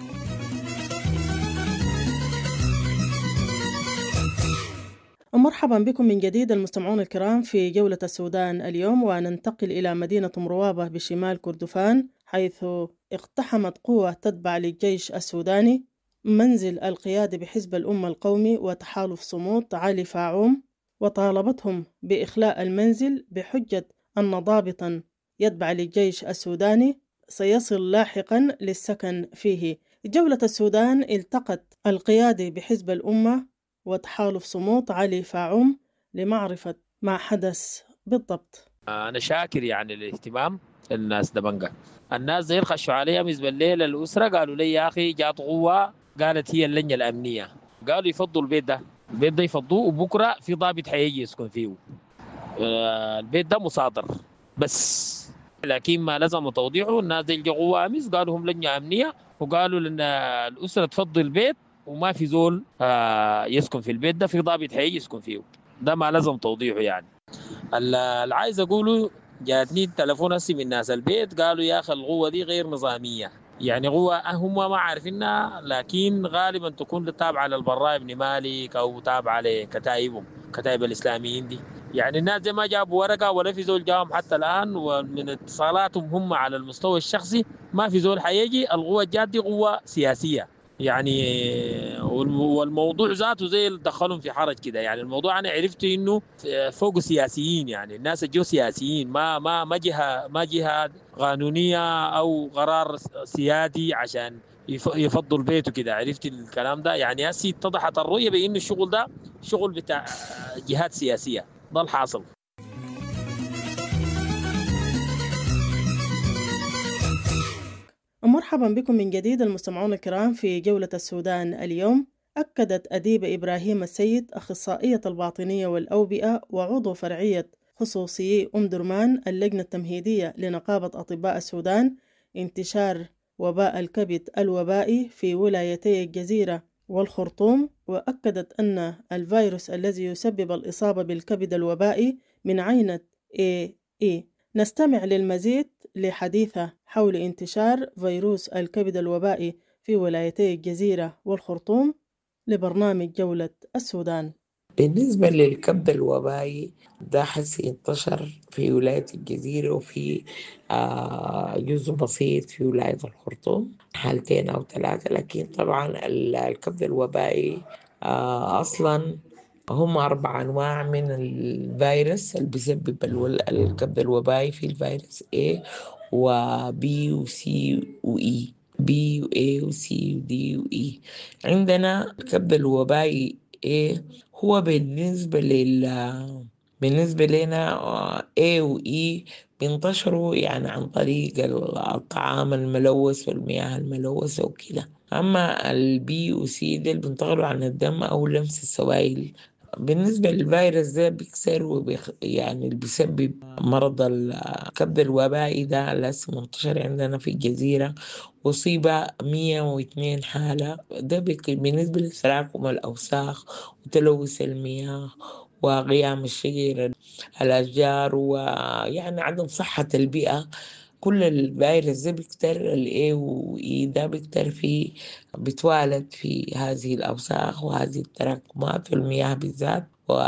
مرحبا بكم من جديد المستمعون الكرام في جولة السودان اليوم، وننتقل إلى مدينة مروابة بشمال كردفان حيث اقتحمت قوة تتبع للجيش السوداني منزل القيادة بحزب الأمة القومي وتحالف صمود علي فاعوم، وطالبتهم بإخلاء المنزل بحجة أن ضابطا يتبع للجيش السوداني سيصل لاحقا للسكن فيه. جولة السودان التقت القيادة بحزب الأمة وتحالف صمود علي فاعوم لمعرفة ما حدث بالضبط. أنا شاكر يعني الاهتمام الناس دبنجا، الناس زي الخشوا عليها مز بالليل الأسرة قالوا لي يا أخي جات قوة قالت هي اللجنة الأمنية قالوا يفضوا البيت ده البيت ده يفضوه وبكرة في ضابط حيجي يسكن فيه. البيت ده مصادر بس لكن ما لازم توضيحه. الناس دي قوة أمس قالوا هم لجنة أمنية وقالوا لأن الأسرة تفضي البيت وما في زول يسكن في البيت ده في ضابط حيجي يسكن فيه. ده ما لازم توضيحه. يعني اللي عايز أقوله جاتني التلفون هسي من ناس البيت قالوا يا أخي القوة دي غير نظامية، يعني قوة هم ما عارفينها لكن غالبا تكون تابعة للبراء بن مالك أو تابعة لكتائبهم كتائب الإسلاميين دي. يعني الناس دي ما جابوا ورقة ولا في زول جاهم حتى الآن، ومن اتصالاتهم هم على المستوى الشخصي ما في زول حيجي. القوة الجات دي قوة سياسية يعني، والموضوع ذاته زي اللي دخلهم في حرج كده. يعني الموضوع أنا عرفت إنه فوق سياسيين، يعني الناس جو سياسيين ما ما ما جهة ما جهة قانونية أو قرار سيادي عشان يفضوا البيت وكده. عرفت الكلام ده يعني هسي اتضحت الرؤية بإنه الشغل ده شغل بتاع جهات سياسية. ده الحاصل. مرحبا بكم من جديد المستمعون الكرام في جولة السودان اليوم. أكدت أديبة إبراهيم السيد أخصائية الباطنية والأوبئة وعضو فرعية خصوصي أم درمان اللجنة التمهيدية لنقابة أطباء السودان انتشار وباء الكبد الوبائي في ولايتي الجزيرة والخرطوم، وأكدت أن الفيروس الذي يسبب الإصابة بالكبد الوبائي من عينة إيه إيه. نستمع للمزيد لحديثة حول انتشار فيروس الكبد الوبائي في ولايتي الجزيرة والخرطوم لبرنامج جولة السودان. بالنسبة للكبد الوبائي ده حسي انتشر في ولاية الجزيرة وفي آه جزء بسيط في ولاية الخرطوم، حالتين أو ثلاثة. لكن طبعا الكبد الوبائي آه أصلا هم أربع أنواع من الفيروس اللي بيسبب الكبد الوبائي. في الفيروس A و B و C و E، B و A و C و D و E. عندنا الكبد الوبائي A هو بالنسبة لل بالنسبة لنا A و E بينتشروا يعني عن طريق الطعام الملوث والمياه الملوثة وكده. أما البي و سي دول بينتقلوا عن الدم أو لمس السوائل. بالنسبة للفيروس ده بيكسر وبيخ... يعني بيسبب مرض الكبد الوبائي ده لسه منتشر عندنا في الجزيرة، أصيب مية واثنين حالة. ده بالنسبة لتراكم الأوساخ وتلوث المياه وقيام الشجر الأشجار ويعني عدم صحة البيئة. كل الفيروس ده بيكتر الاي واي ده بيكتر في بتوالد في هذه الأوساخ وهذه التراكمات والمياه بالذات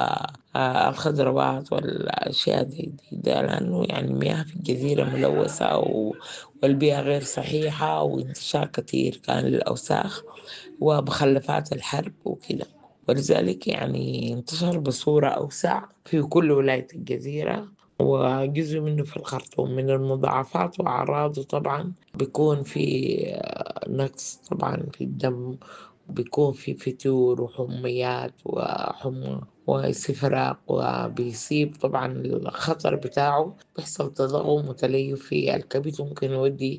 والخضروات والأشياء دي, دي ده لأنه يعني المياه في الجزيرة ملوثة والبيئة غير صحيحة وانتشار كثير كان للأوساخ ومخلفات الحرب وكده، ولذلك يعني انتشر بصورة أوسع في كل ولاية الجزيرة وجزء منه في الخرطوم. من المضاعفات وأعراضه طبعا بيكون في نقص طبعا في الدم، بيكون في فتور وحميات وحمى واستفراغ، وبيصيب طبعا الخطر بتاعه بيحصل تضخم وتليف في الكبد وممكن يودي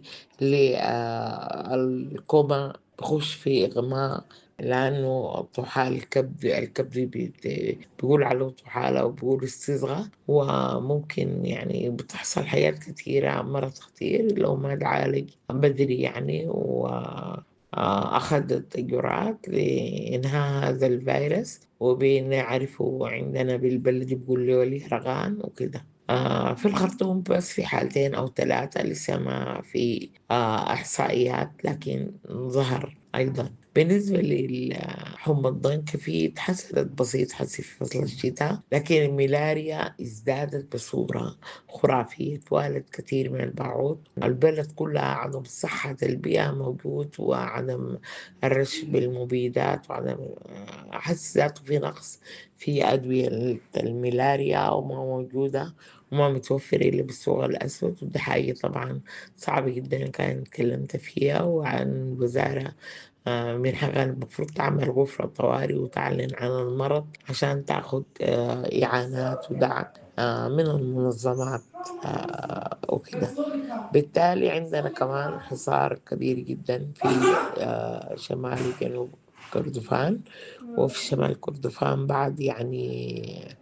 للكوما، بخش في إغماء لأنه طحال الكبد الكبد بيقول عليه طحال أو بيقول استصغى، وممكن يعني بتحصل حاجات كثيرة مرض خطير لو ما تعالج بدري يعني وأخذ التجرعات لإنهاء هذا الفيروس. وبنعرفه عندنا بالبلد بيقول له ليه رغان وكده. آه في الخرطوم بس في حالتين أو ثلاثة لسه ما في آه إحصائيات، لكن ظهر أيضا. بالنسبة للحمى الضنك في تحسنت بسيط حسي في فصل الشتاء، لكن الملاريا ازدادت بصورة خرافية، توالد كثير من البعوض. البلد كلها عدم صحة البيئة موجود وعدم الرش بالمبيدات وعدم حس ذاته في نقص في أدوية الملاريا وما موجودة وما متوفرة إلا بالسوق الأسود. ودي حاجة طبعا صعبة جدا كان تكلمت فيها، وعن الوزارة من حقها المفروض تعمل غرفة طوارئ وتعلن عن المرض عشان تأخذ إعانات ودعم من المنظمات وكده. بالتالي عندنا كمان حصار كبير جدا في شمال جنوب كردفان وفي شمال كردفان بعد يعني.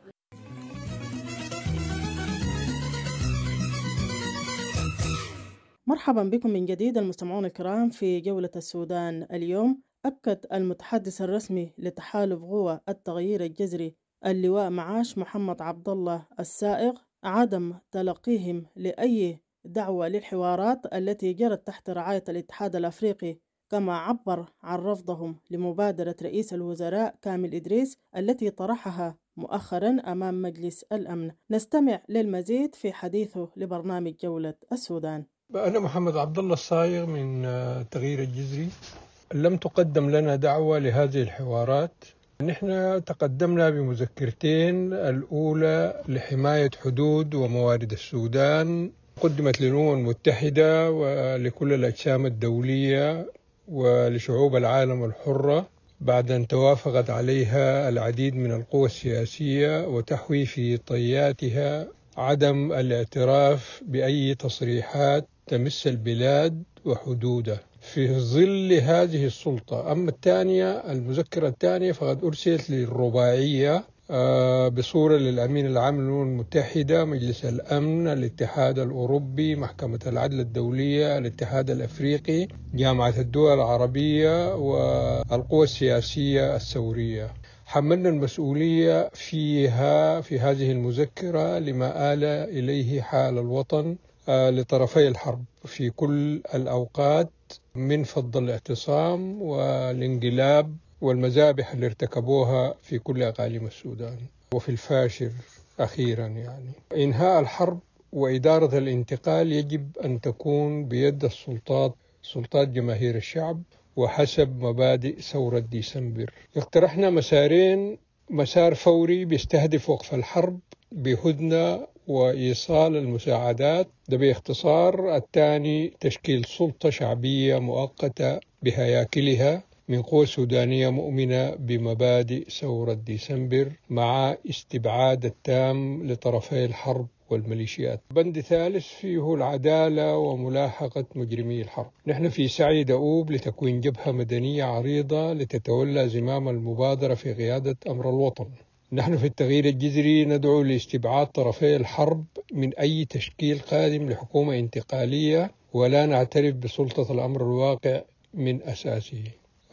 مرحبا بكم من جديد المستمعون الكرام في جولة السودان اليوم. أكد المتحدث الرسمي لتحالف قوى التغيير الجذري اللواء معاش محمد عبد الله السائغ عدم تلقيهم لأي دعوة للحوارات التي جرت تحت رعاية الاتحاد الأفريقي، كما عبر عن رفضهم لمبادرة رئيس الوزراء كامل إدريس التي طرحها مؤخرا أمام مجلس الأمن. نستمع للمزيد في حديثه لبرنامج جولة السودان. أنا محمد عبد الله الصايغ من تغيير الجذري. لم تقدم لنا دعوة لهذه الحوارات. نحن تقدمنا بمذكرتين، الأولى لحماية حدود وموارد السودان، قدمت للأمم المتحدة ولكل الأجسام الدولية ولشعوب العالم الحرة بعد أن توافقت عليها العديد من القوى السياسية، وتحوي في طياتها عدم الاعتراف بأي تصريحات تمس البلاد وحدودها في ظل هذه السلطة. أما الثانية، المذكرة الثانية فقد أرسلت للرباعية بصورة للأمين العام للأمم المتحدة، مجلس الأمن، الاتحاد الأوروبي، محكمة العدل الدولية، الاتحاد الأفريقي، جامعة الدول العربية، والقوى السياسية الثورية. حملنا المسؤولية فيها في هذه المذكرة لما آل إليه حال الوطن لطرفي الحرب في كل الأوقات، من فض الاعتصام والانقلاب والمذابح اللي ارتكبوها في كل أقاليم السودان وفي الفاشر أخيرا. يعني إنهاء الحرب وإدارة الانتقال يجب أن تكون بيد السلطات، سلطات جماهير الشعب، وحسب مبادئ ثورة ديسمبر. اقترحنا مسارين: مسار فوري بيستهدف وقف الحرب بهدنة وإيصال المساعدات، ده باختصار. الثاني تشكيل سلطة شعبية مؤقتة بهياكلها من قوى سودانية مؤمنة بمبادئ ثورة ديسمبر، مع استبعاد التام لطرفي الحرب والميليشيات. بند ثالث فيه العدالة وملاحقة مجرمي الحرب. نحن في سعي دؤوب لتكوين جبهة مدنية عريضة لتتولى زمام المبادرة في قيادة أمر الوطن. نحن في التغيير الجذري ندعو لاستبعاد طرفي الحرب من أي تشكيل قادم لحكومة انتقالية، ولا نعترف بسلطة الأمر الواقع من أساسه.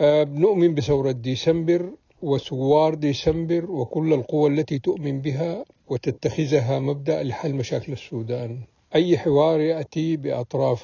نؤمن بثورة ديسمبر وثوار ديسمبر وكل القوى التي تؤمن بها وتتخذها مبدأ لحل مشاكل السودان. أي حوار يأتي بأطراف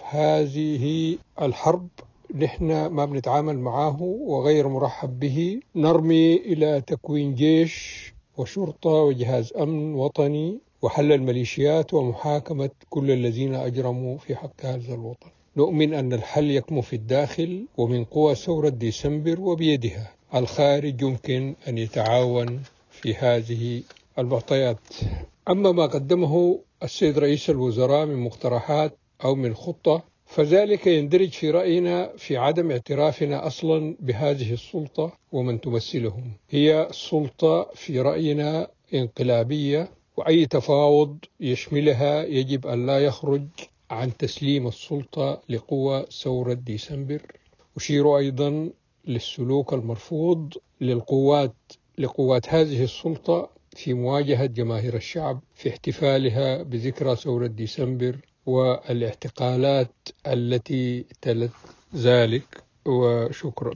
هذه الحرب نحن ما بنتعامل معه وغير مرحب به. نرمي إلى تكوين جيش وشرطة وجهاز أمن وطني وحل الميليشيات ومحاكمة كل الذين أجرموا في حق هذا الوطن. نؤمن أن الحل يكمن في الداخل ومن قوى ثورة ديسمبر وبيدها. الخارج يمكن أن يتعاون في هذه المعطيات. أما ما قدمه السيد رئيس الوزراء من مقترحات أو من خطة، فذلك يندرج في رأينا في عدم اعترافنا أصلا بهذه السلطة ومن تمثلهم. هي سلطة في رأينا انقلابية، وأي تفاوض يشملها يجب أن لا يخرج عن تسليم السلطة لقوى ثورة ديسمبر. أشير أيضا للسلوك المرفوض للقوات لقوات هذه السلطة في مواجهة جماهير الشعب في احتفالها بذكرى ثورة ديسمبر والاعتقالات التي تلت ذلك. وشكرا.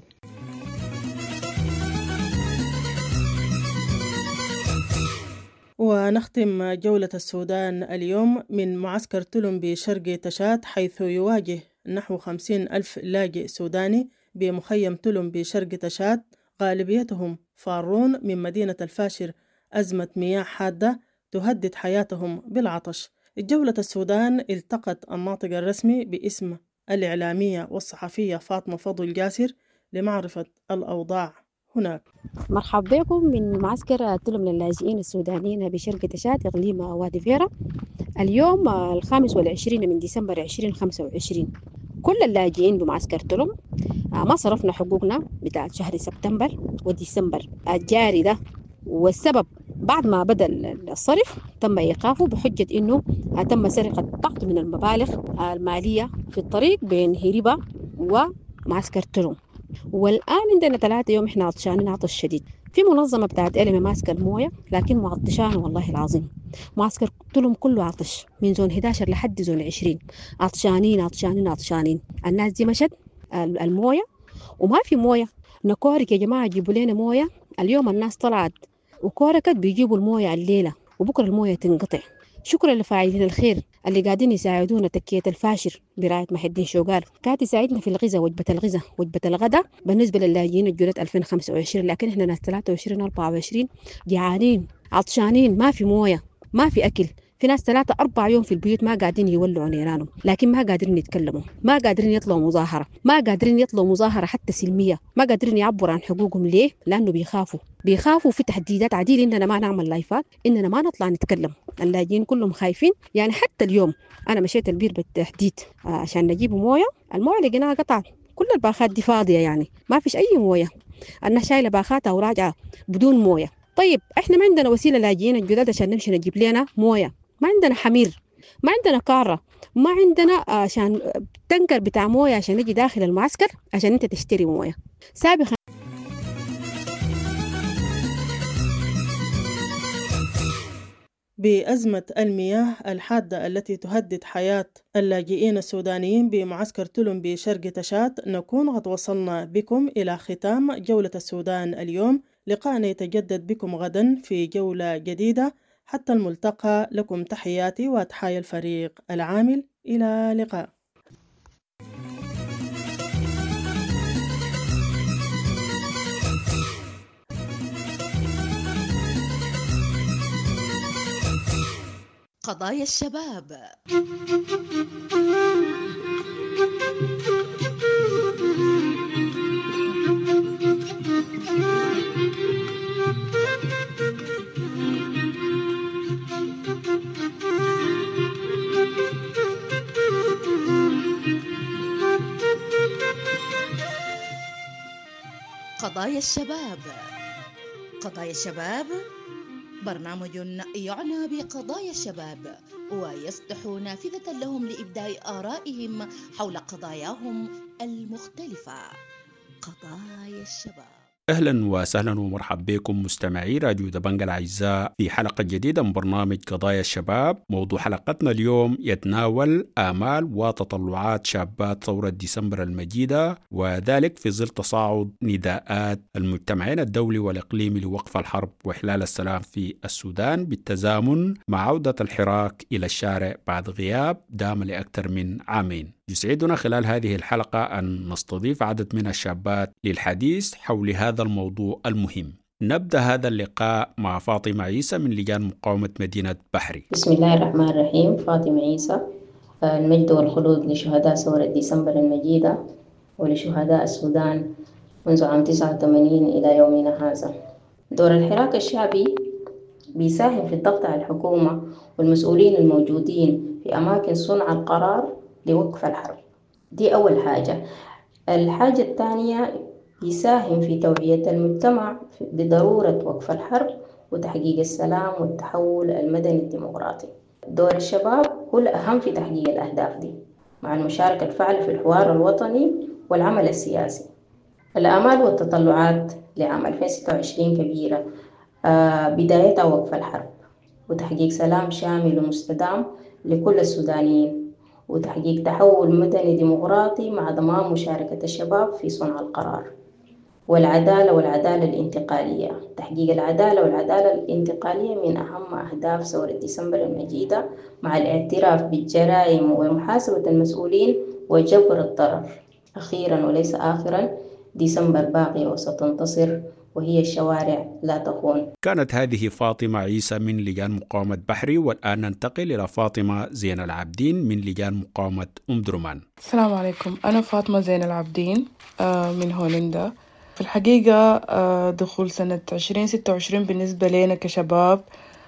ونختم جولة السودان اليوم من معسكر تلم بشرق تشاد، حيث يواجه نحو خمسين ألف لاجئ سوداني بمخيم تلم بشرق تشاد، غالبيتهم فارون من مدينة الفاشر، أزمة مياه حادة تهدد حياتهم بالعطش. الجولة السودان التقت الناطق الرسمي باسم الإعلامية والصحفية فاطمة فضل جاسر لمعرفة الأوضاع هناك. مرحبا بكم من معسكر تلم للاجئين السودانيين بشرق تشاد إقليم وادي فيرا. اليوم الخامس والعشرين من ديسمبر عشرين خمسة وعشرين. كل اللاجئين بمعسكر تلم ما صرفنا حقوقنا بتاع شهر سبتمبر وديسمبر الجاري ده، والسبب بعد ما بدأ الصرف تم إيقافه بحجة إنه تم سرقة بعض من المبالغ المالية في الطريق بين هيريبا ومعسكر تلم. والآن عندنا ثلاثة يوم إحنا عطشانين عطش شديد. في منظمة بتاعت إلمي ماسكة الموية لكن معطشان والله العظيم. معسكر تلم كله عطش من زون إحدى عشر لحد زون عشرين، عطشانين عطشانين عطشانين. الناس دي مشت الموية وما في موية. نكورك يا جماعة جيبوا لنا موية. اليوم الناس طلعت وكوركت بيجيبوا الموية الليلة وبكرة الموية تنقطع. شكرا لفاعلين الخير اللي قاعدين يساعدونا تكية الفاشر برعاية محي الدين شوقار، قاعد يساعدنا في الغذاء، وجبة الغذاء وجبة الغداء بالنسبة للاجئين الجولة ألفين وخمسة وعشرين. لكن احنا ناس ثلاثة وعشرين أربعة وعشرين جعانين عطشانين، ما في موية ما في أكل. في ناس ثلاثة أربع يوم في البيوت ما قاعدين يولعوا نيرانهم، لكن ما قادرين يتكلموا، ما قادرين يطلعوا مظاهرة، ما قادرين يطلعوا مظاهرة حتى سلمية، ما قادرين يعبروا عن حقوقهم. ليه؟ لأنه بيخافوا بيخافوا في تحديدات عديدة إننا ما نعمل لايفات، إننا ما نطلع نتكلم. اللاجئين كلهم خايفين. يعني حتى اليوم أنا مشيت البير بالتحديد عشان نجيب موية، الموية لقيناها قطعت، كل الباخات دي فاضية، يعني ما فيش أي موية. أنا شايلة باخاتها وراجعة بدون موية. طيب إحنا ما عندنا وسيلة لاجئين الجداد عشان نمشي نجيب لنا موية، ما عندنا حمير، ما عندنا كارة، ما عندنا عشان تنكر بتاع موية عشان نجي داخل المعسكر عشان انت تشتري موية. سابقا بأزمة المياه الحادة التي تهدد حياة اللاجئين السودانيين بمعسكر تلم بشرق تشات، نكون قد وصلنا بكم إلى ختام جولة السودان اليوم. لقاءنا يتجدد بكم غدا في جولة جديدة. حتى الملتقى، لكم تحياتي وتحايا الفريق العامل. إلى اللقاء. قضايا الشباب. قضايا الشباب. قضايا الشباب برنامج يعنى بقضايا الشباب ويفتح نافذة لهم لإبداء آرائهم حول قضاياهم المختلفة. قضايا الشباب. أهلا وسهلا ومرحبا بكم مستمعي راديو دبنجة الأعزاء في حلقة جديدة من برنامج قضايا الشباب. موضوع حلقتنا اليوم يتناول آمال وتطلعات شابات ثورة ديسمبر المجيدة، وذلك في ظل تصاعد نداءات المجتمعين الدولي والإقليمي لوقف الحرب وإحلال السلام في السودان، بالتزامن مع عودة الحراك إلى الشارع بعد غياب دام لأكثر من عامين. يسعدنا خلال هذه الحلقة أن نستضيف عدد من الشابات للحديث حول هذا الموضوع المهم. نبدأ هذا اللقاء مع فاطمة عيسى من لجان مقاومة مدينة بحري. بسم الله الرحمن الرحيم. فاطمة عيسى، المجد والخلود لشهداء ثورة ديسمبر المجيدة ولشهداء السودان منذ عام تسعة وثمانين إلى يومنا هذا. دور الحراك الشعبي بيساهم في الضغط على الحكومة والمسؤولين الموجودين في أماكن صنع القرار لوقف الحرب. دي أول حاجة. الحاجة الثانية يساهم في توعية المجتمع بضرورة وقف الحرب وتحقيق السلام والتحول المدني الديمقراطي. دور الشباب هو الأهم في تحقيق الأهداف دي مع المشاركة الفعالة في الحوار الوطني والعمل السياسي. الآمال والتطلعات لعام ألفين وستة وعشرين كبيرة، آه بدايتها وقف الحرب وتحقيق سلام شامل ومستدام لكل السودانيين وتحقيق تحول مدني ديمقراطي مع ضمان مشاركة الشباب في صنع القرار، والعدالة والعدالة الانتقالية. تحقيق العدالة والعدالة الانتقالية من أهم أهداف ثورة ديسمبر المجيدة مع الاعتراف بالجرائم ومحاسبة المسؤولين وجبر الضرر. أخيرا وليس آخرا، ديسمبر باقية وستنتصر وهي الشوارع لا تخون. كانت هذه فاطمة عيسى من لجان مقاومة بحري، والآن ننتقل إلى فاطمة زين العابدين من لجان مقاومة أم درمان. السلام عليكم، أنا فاطمة زين العابدين من هولندا. في الحقيقة دخول سنة عشرين ستة وعشرين بالنسبة لنا كشباب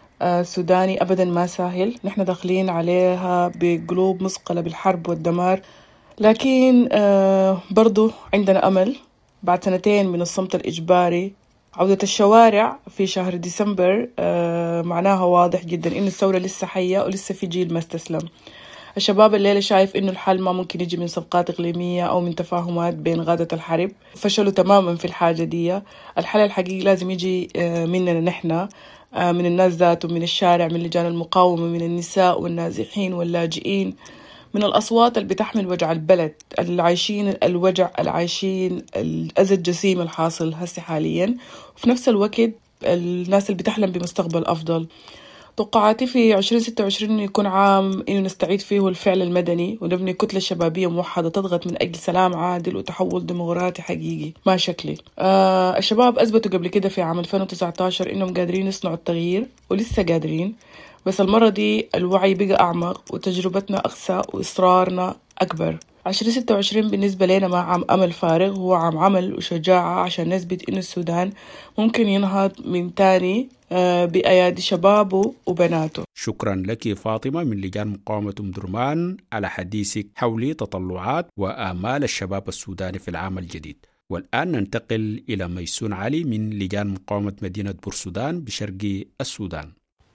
سوداني أبدا ما سهل. نحن داخلين عليها بقلوب مثقلة بالحرب والدمار، لكن برضو عندنا أمل. بعد سنتين من الصمت الإجباري عودة الشوارع في شهر ديسمبر آه معناها واضح جدا إن الثورة لسه حية ولسه في جيل ما استسلم. الشباب الليلة شايف إنه الحل ما ممكن يجي من صفقات إقليمية أو من تفاهمات بين غادة الحرب، فشلوا تماما في الحاجة دي. الحل الحقيقي لازم يجي آه مننا نحن، آه من الناس ذاته، من الشارع، من لجان المقاومة، من النساء والنازحين واللاجئين، من الأصوات اللي بتحمل وجع البلد، العايشين الوجع، العايشين الأذى الجسيم الحاصل هسه حاليا، وفي نفس الوقت الناس اللي بتحلم بمستقبل أفضل. توقعاتي في عشرين ستة وعشرين يكون عام إنه نستعيد فيه الفعل المدني ونبني كتلة شبابية موحدة تضغط من أجل سلام عادل وتحول ديمقراطي حقيقي ما شكلي. آه الشباب أثبتوا قبل كده في عام ألفين وتسعة عشر إنهم قادرين يصنعوا التغيير ولسه قادرين، بس المرة دي الوعي بقى أعمق وتجربتنا أقسى وإصرارنا أكبر. عشرين ستة وعشرين بالنسبة لنا ما عام أمل فارغ، هو عام عمل وشجاعة عشان نثبت إن السودان ممكن ينهض من تاني بأيادي شبابه وبناته. شكرا لك فاطمة من لجان مقاومة أم درمان على حديثك حول تطلعات وآمال الشباب السوداني في العام الجديد. والآن ننتقل إلى ميسون علي من لجان مقاومة مدينة بورسودان بشرق السودان.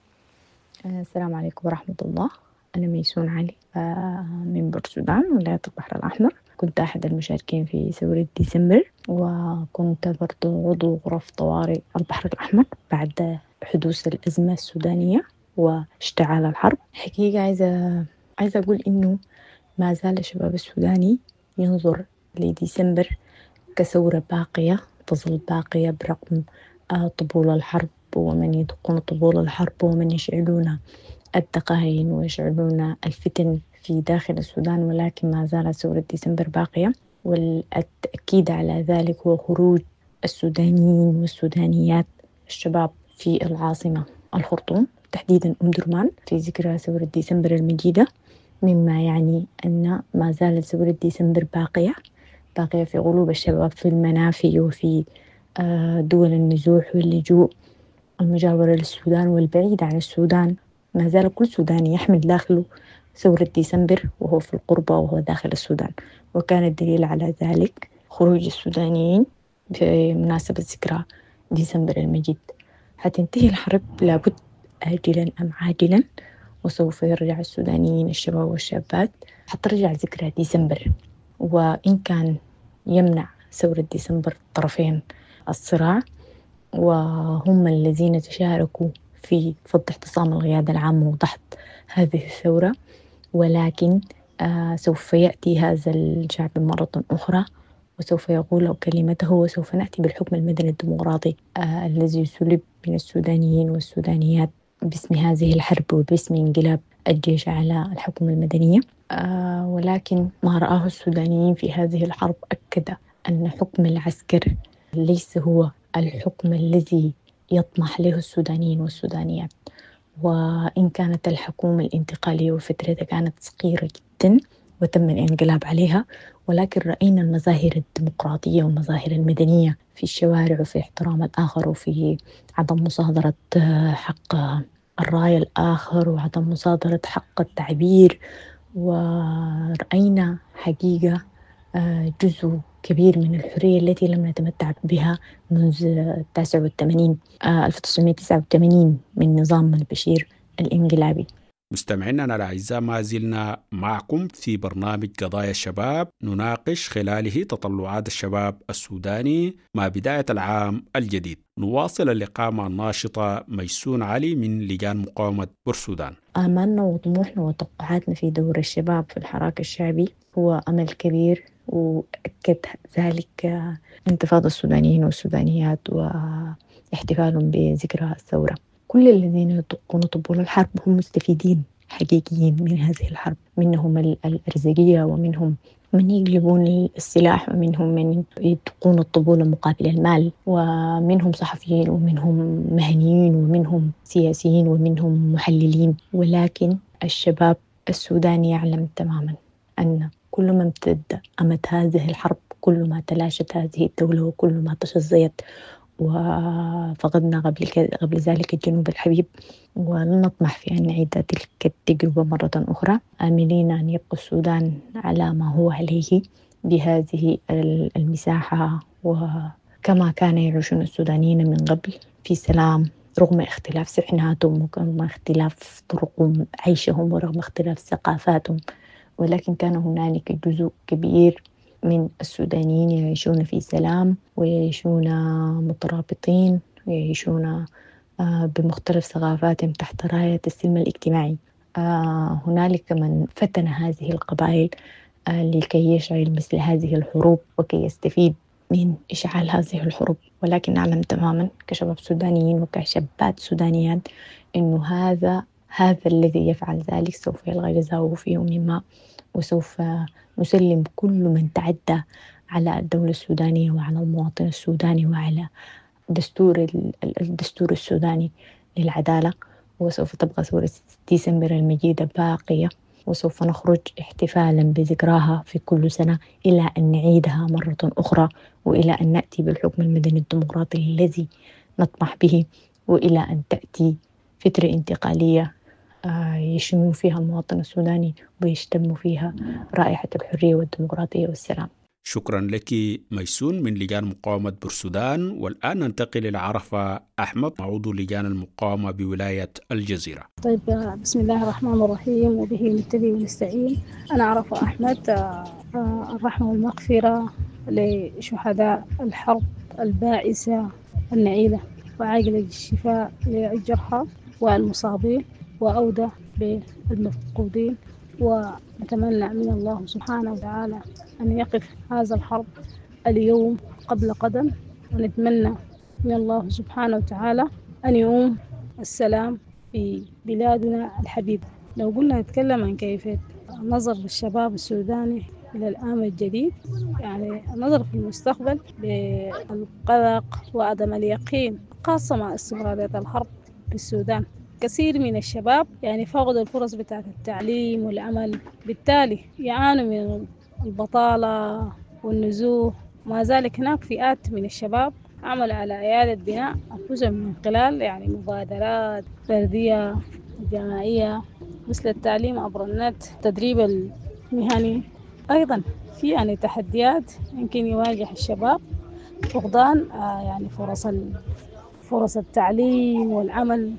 السلام عليكم ورحمة الله. أنا ميسون علي من بورسودان ولاية البحر الأحمر. كنت أحد المشاركين في ثورة ديسمبر، وكنت برضو عضو غرف طوارئ البحر الأحمر بعد حدوث الأزمة السودانية. واشتعال الحرب. حقيقة عايزة عايزة أقول إنه ما زال الشباب السوداني ينظر لديسمبر كثورة باقية تظل باقية برغم طبول الحرب ومن يدقون طبول الحرب ومن يشعلون الدقائن ويشعلون الفتن في داخل السودان، ولكن ما زالت ثورة ديسمبر باقية. والتأكيد على ذلك هو خروج السودانيين والسودانيات الشباب في العاصمة الخرطوم تحديدا أم درمان في ذكرى ثورة ديسمبر المجيدة، مما يعني أن ما زالت ثورة ديسمبر باقية باقية في قلوب الشباب في المنافي وفي دول النزوح واللجوء المجاورة للسودان والبعيد عن السودان. ما زال كل سوداني يحمل داخله ثورة ديسمبر وهو في القربة وهو داخل السودان، وكان الدليل على ذلك خروج السودانيين في مناسبة ذكرى ديسمبر المجيد. حتنتهي الحرب لابد آجلا أم عاجلا، وسوف يرجع السودانيين الشباب والشابات حترجع ذكرى ديسمبر. وإن كان يمنع ثورة ديسمبر طرفين الصراع وهم الذين تشاركوا في فض احتصام القيادة العامة وضحت هذه الثورة، ولكن آه سوف يأتي هذا الشعب مرة أخرى وسوف يقول كلمته، وسوف نأتي بالحكم المدني الديمقراطي آه الذي سلب من السودانيين والسودانيات باسم هذه الحرب وباسم انقلاب الجيش على الحكومة المدنية. آه ولكن ما رآه السودانيين في هذه الحرب أكد أن حكم العسكر ليس هو الحكم الذي يطمح له السودانيين والسودانيات. وإن كانت الحكومة الانتقالية وفترتها كانت صغيرة جدا وتم الانقلاب عليها، ولكن رأينا المظاهر الديمقراطية والمظاهر المدنية في الشوارع وفي احترام الآخر وفي عدم مصادرة حق الرأي الآخر وعدم مصادرة حق التعبير. ورأينا حقيقة جزء كبير من الحرية التي لم نتمتع بها منذ تسعة وثمانين ألف وتسعمائة وتسعة وثمانين من نظام البشير الانقلابي. مستمعينا الأعزاء، ما زلنا معكم في برنامج قضايا الشباب، نناقش خلاله تطلعات الشباب السوداني مع بداية العام الجديد. نواصل اللقاء مع الناشطة ميسون علي من لجان مقاومة بورسودان. آمالنا وطموحنا وتوقعاتنا في دور الشباب في الحراك الشعبي هو أمل كبير، وأكد ذلك انتفاضة السودانيين والسودانيات واحتفالهم بذكرى الثورة. كل الذين يدقون طبول الحرب هم مستفيدين حقيقيين من هذه الحرب، منهم الأرزاقية ومنهم من يقلبون السلاح ومنهم من يدقون الطبول مقابل المال، ومنهم صحفيين ومنهم مهنيين ومنهم سياسيين ومنهم محللين. ولكن الشباب السوداني يعلم تماما أن كل ما امتد أمد هذه الحرب كل ما تلاشت هذه الدولة وكل ما تشظيت، وفقدنا قبل قبل ذلك الجنوب الحبيب، ولن نطمح في أن نعيد تلك التجربة مرة أخرى، آملين أن يبقى السودان على ما هو عليه بهذه المساحة وكما كان يعيشون السودانيين من قبل في سلام، رغم اختلاف سحناتهم ورغم اختلاف طرق عيشهم ورغم اختلاف ثقافاتهم. ولكن كان هنالك جزء كبير من السودانيين يعيشون في سلام ويعيشون مترابطين ويعيشون بمختلف ثقافاتهم تحت راية السلم الاجتماعي. هنالك من فتن هذه القبائل لكي يشعل مثل هذه الحروب وكي يستفيد من إشعال هذه الحروب، ولكن نعلم تماما كشباب سودانيين وكشابات سودانيات إنه هذا هذا الذي يفعل ذلك سوف يلغى جزاؤه في يوم ما، وسوف نسلم كل من تعدى على الدولة السودانية وعلى المواطن السوداني وعلى دستور الدستور السوداني للعدالة. وسوف تبقى ثورة ديسمبر المجيدة باقية، وسوف نخرج احتفالا بذكراها في كل سنة إلى أن نعيدها مرة أخرى، وإلى أن نأتي بالحكم المدني الديمقراطي الذي نطمح به، وإلى أن تأتي فترة انتقالية يشم فيها المواطن السوداني ويشتم فيها رائحة الحرية والديمقراطية والسلام. شكرا لك ميسون من لجان مقاومة بورسودان. والآن ننتقل إلى عرفة أحمد، عضو لجان المقاومة بولاية الجزيرة. طيب، بسم الله الرحمن الرحيم، وبه نبتدي ونستعين. أنا عرفة أحمد، الرحمة والمغفرة لشهداء الحرب البائسة النعيلة، وعاجل الشفاء للجرحى والمصابين. وأودى بالمفقودين، ونتمنى من الله سبحانه وتعالى أن يقف هذا الحرب اليوم قبل قدم، ونتمنى من الله سبحانه وتعالى أن يقوم السلام في بلادنا الحبيبة. لو قلنا نتكلم عن كيفية نظر الشباب السوداني إلى العام الجديد، يعني النظر في المستقبل بالقلق وعدم اليقين، خاصة مع استمرارية الحرب في السودان. كثير من الشباب يعني فقدوا الفرص بتاعة التعليم والعمل، بالتالي يعانوا من البطالة والنزوح. ومع ذلك هناك فئات من الشباب عملوا على إعادة بناء أنفسهم من خلال يعني مبادرات فردية جماعية، مثل التعليم عبر النت، التدريب المهني. أيضا في يعني تحديات يمكن يواجه الشباب، فقدان آه يعني فرص فرص التعليم والعمل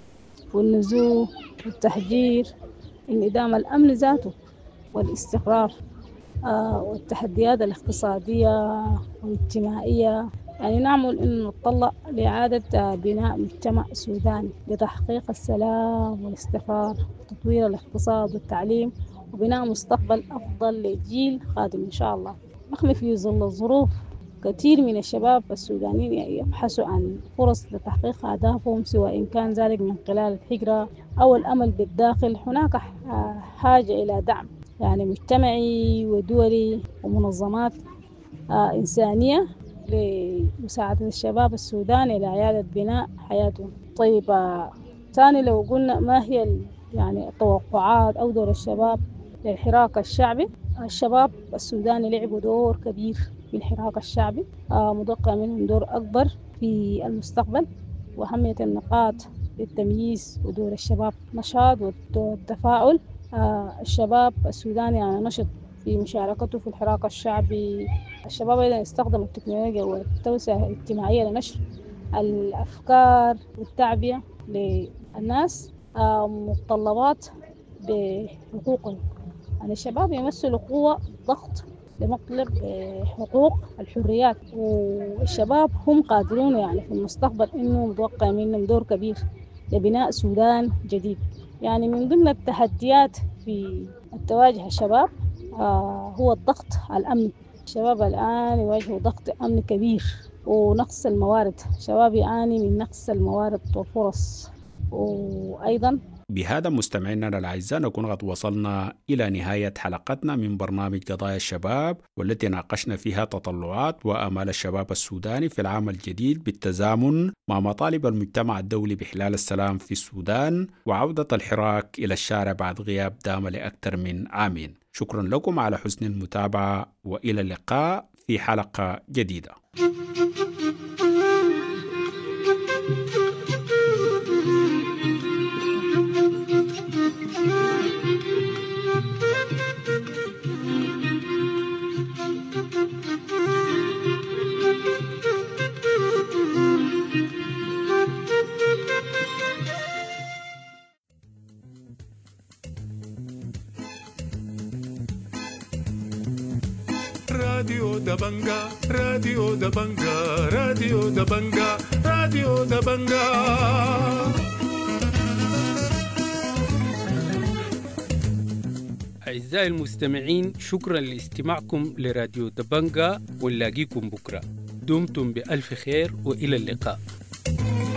والنزوح والتهجير، انعدام الأمن ذاته والاستقرار، آه والتحديات الاقتصادية والاجتماعية. يعني نعمل أن نتطلع لإعادة بناء مجتمع سوداني لتحقيق السلام والاستقرار وتطوير الاقتصاد والتعليم وبناء مستقبل أفضل لجيل قادم إن شاء الله. نحن في ظل الظروف كثير من الشباب السودانيين يبحثوا عن فرص لتحقيق أهدافهم، سواء إن كان ذلك من خلال الهجرة أو الأمل بالداخل. هناك حاجة إلى دعم يعني مجتمعي ودولي ومنظمات آه إنسانية لمساعدة الشباب السوداني إلى إعادة بناء حياتهم. طيب آه ثاني لو قلنا ما هي يعني التوقعات أو دور الشباب للحراك الشعبي، الشباب السوداني لعبوا دور كبير في الحراك الشعبي، آه متوقع منهم دور أكبر في المستقبل. وأهمية النقاط للتمييز ودور الشباب نشاط والتفاعل. آه الشباب السوداني يعني نشط في مشاركته في الحراك الشعبي. الشباب أيضا يستخدم التكنولوجيا والتوسعة الاجتماعية لنشر الأفكار والتعبئة للناس آه متطلبات بحقوقهم. يعني الشباب يمثلوا قوة ضغط لمطلب حقوق الحريات، والشباب هم قادرون يعني في المستقبل إنه متوقع منهم دور كبير لبناء سودان جديد. يعني من ضمن التحديات في التواجه الشباب آه هو الضغط الأمني. الشباب الآن يواجهوا ضغط أمني كبير ونقص الموارد. الشباب يعاني من نقص الموارد والفرص. وأيضا بهذا مستمعينا الأعزاء نكون قد وصلنا إلى نهاية حلقتنا من برنامج قضايا الشباب، والتي ناقشنا فيها تطلعات وآمال الشباب السوداني في العام الجديد بالتزامن مع مطالب المجتمع الدولي بإحلال السلام في السودان وعودة الحراك إلى الشارع بعد غياب دام لأكثر من عامين. شكرا لكم على حسن المتابعة، وإلى اللقاء في حلقة جديدة. راديو دبنجا راديو دبنجا راديو دبنجا راديو دبنجا. أعزائي المستمعين، شكرا لاستماعكم لراديو دبنجا، ونلاقيكم بكرة. دمتم بألف خير وإلى اللقاء.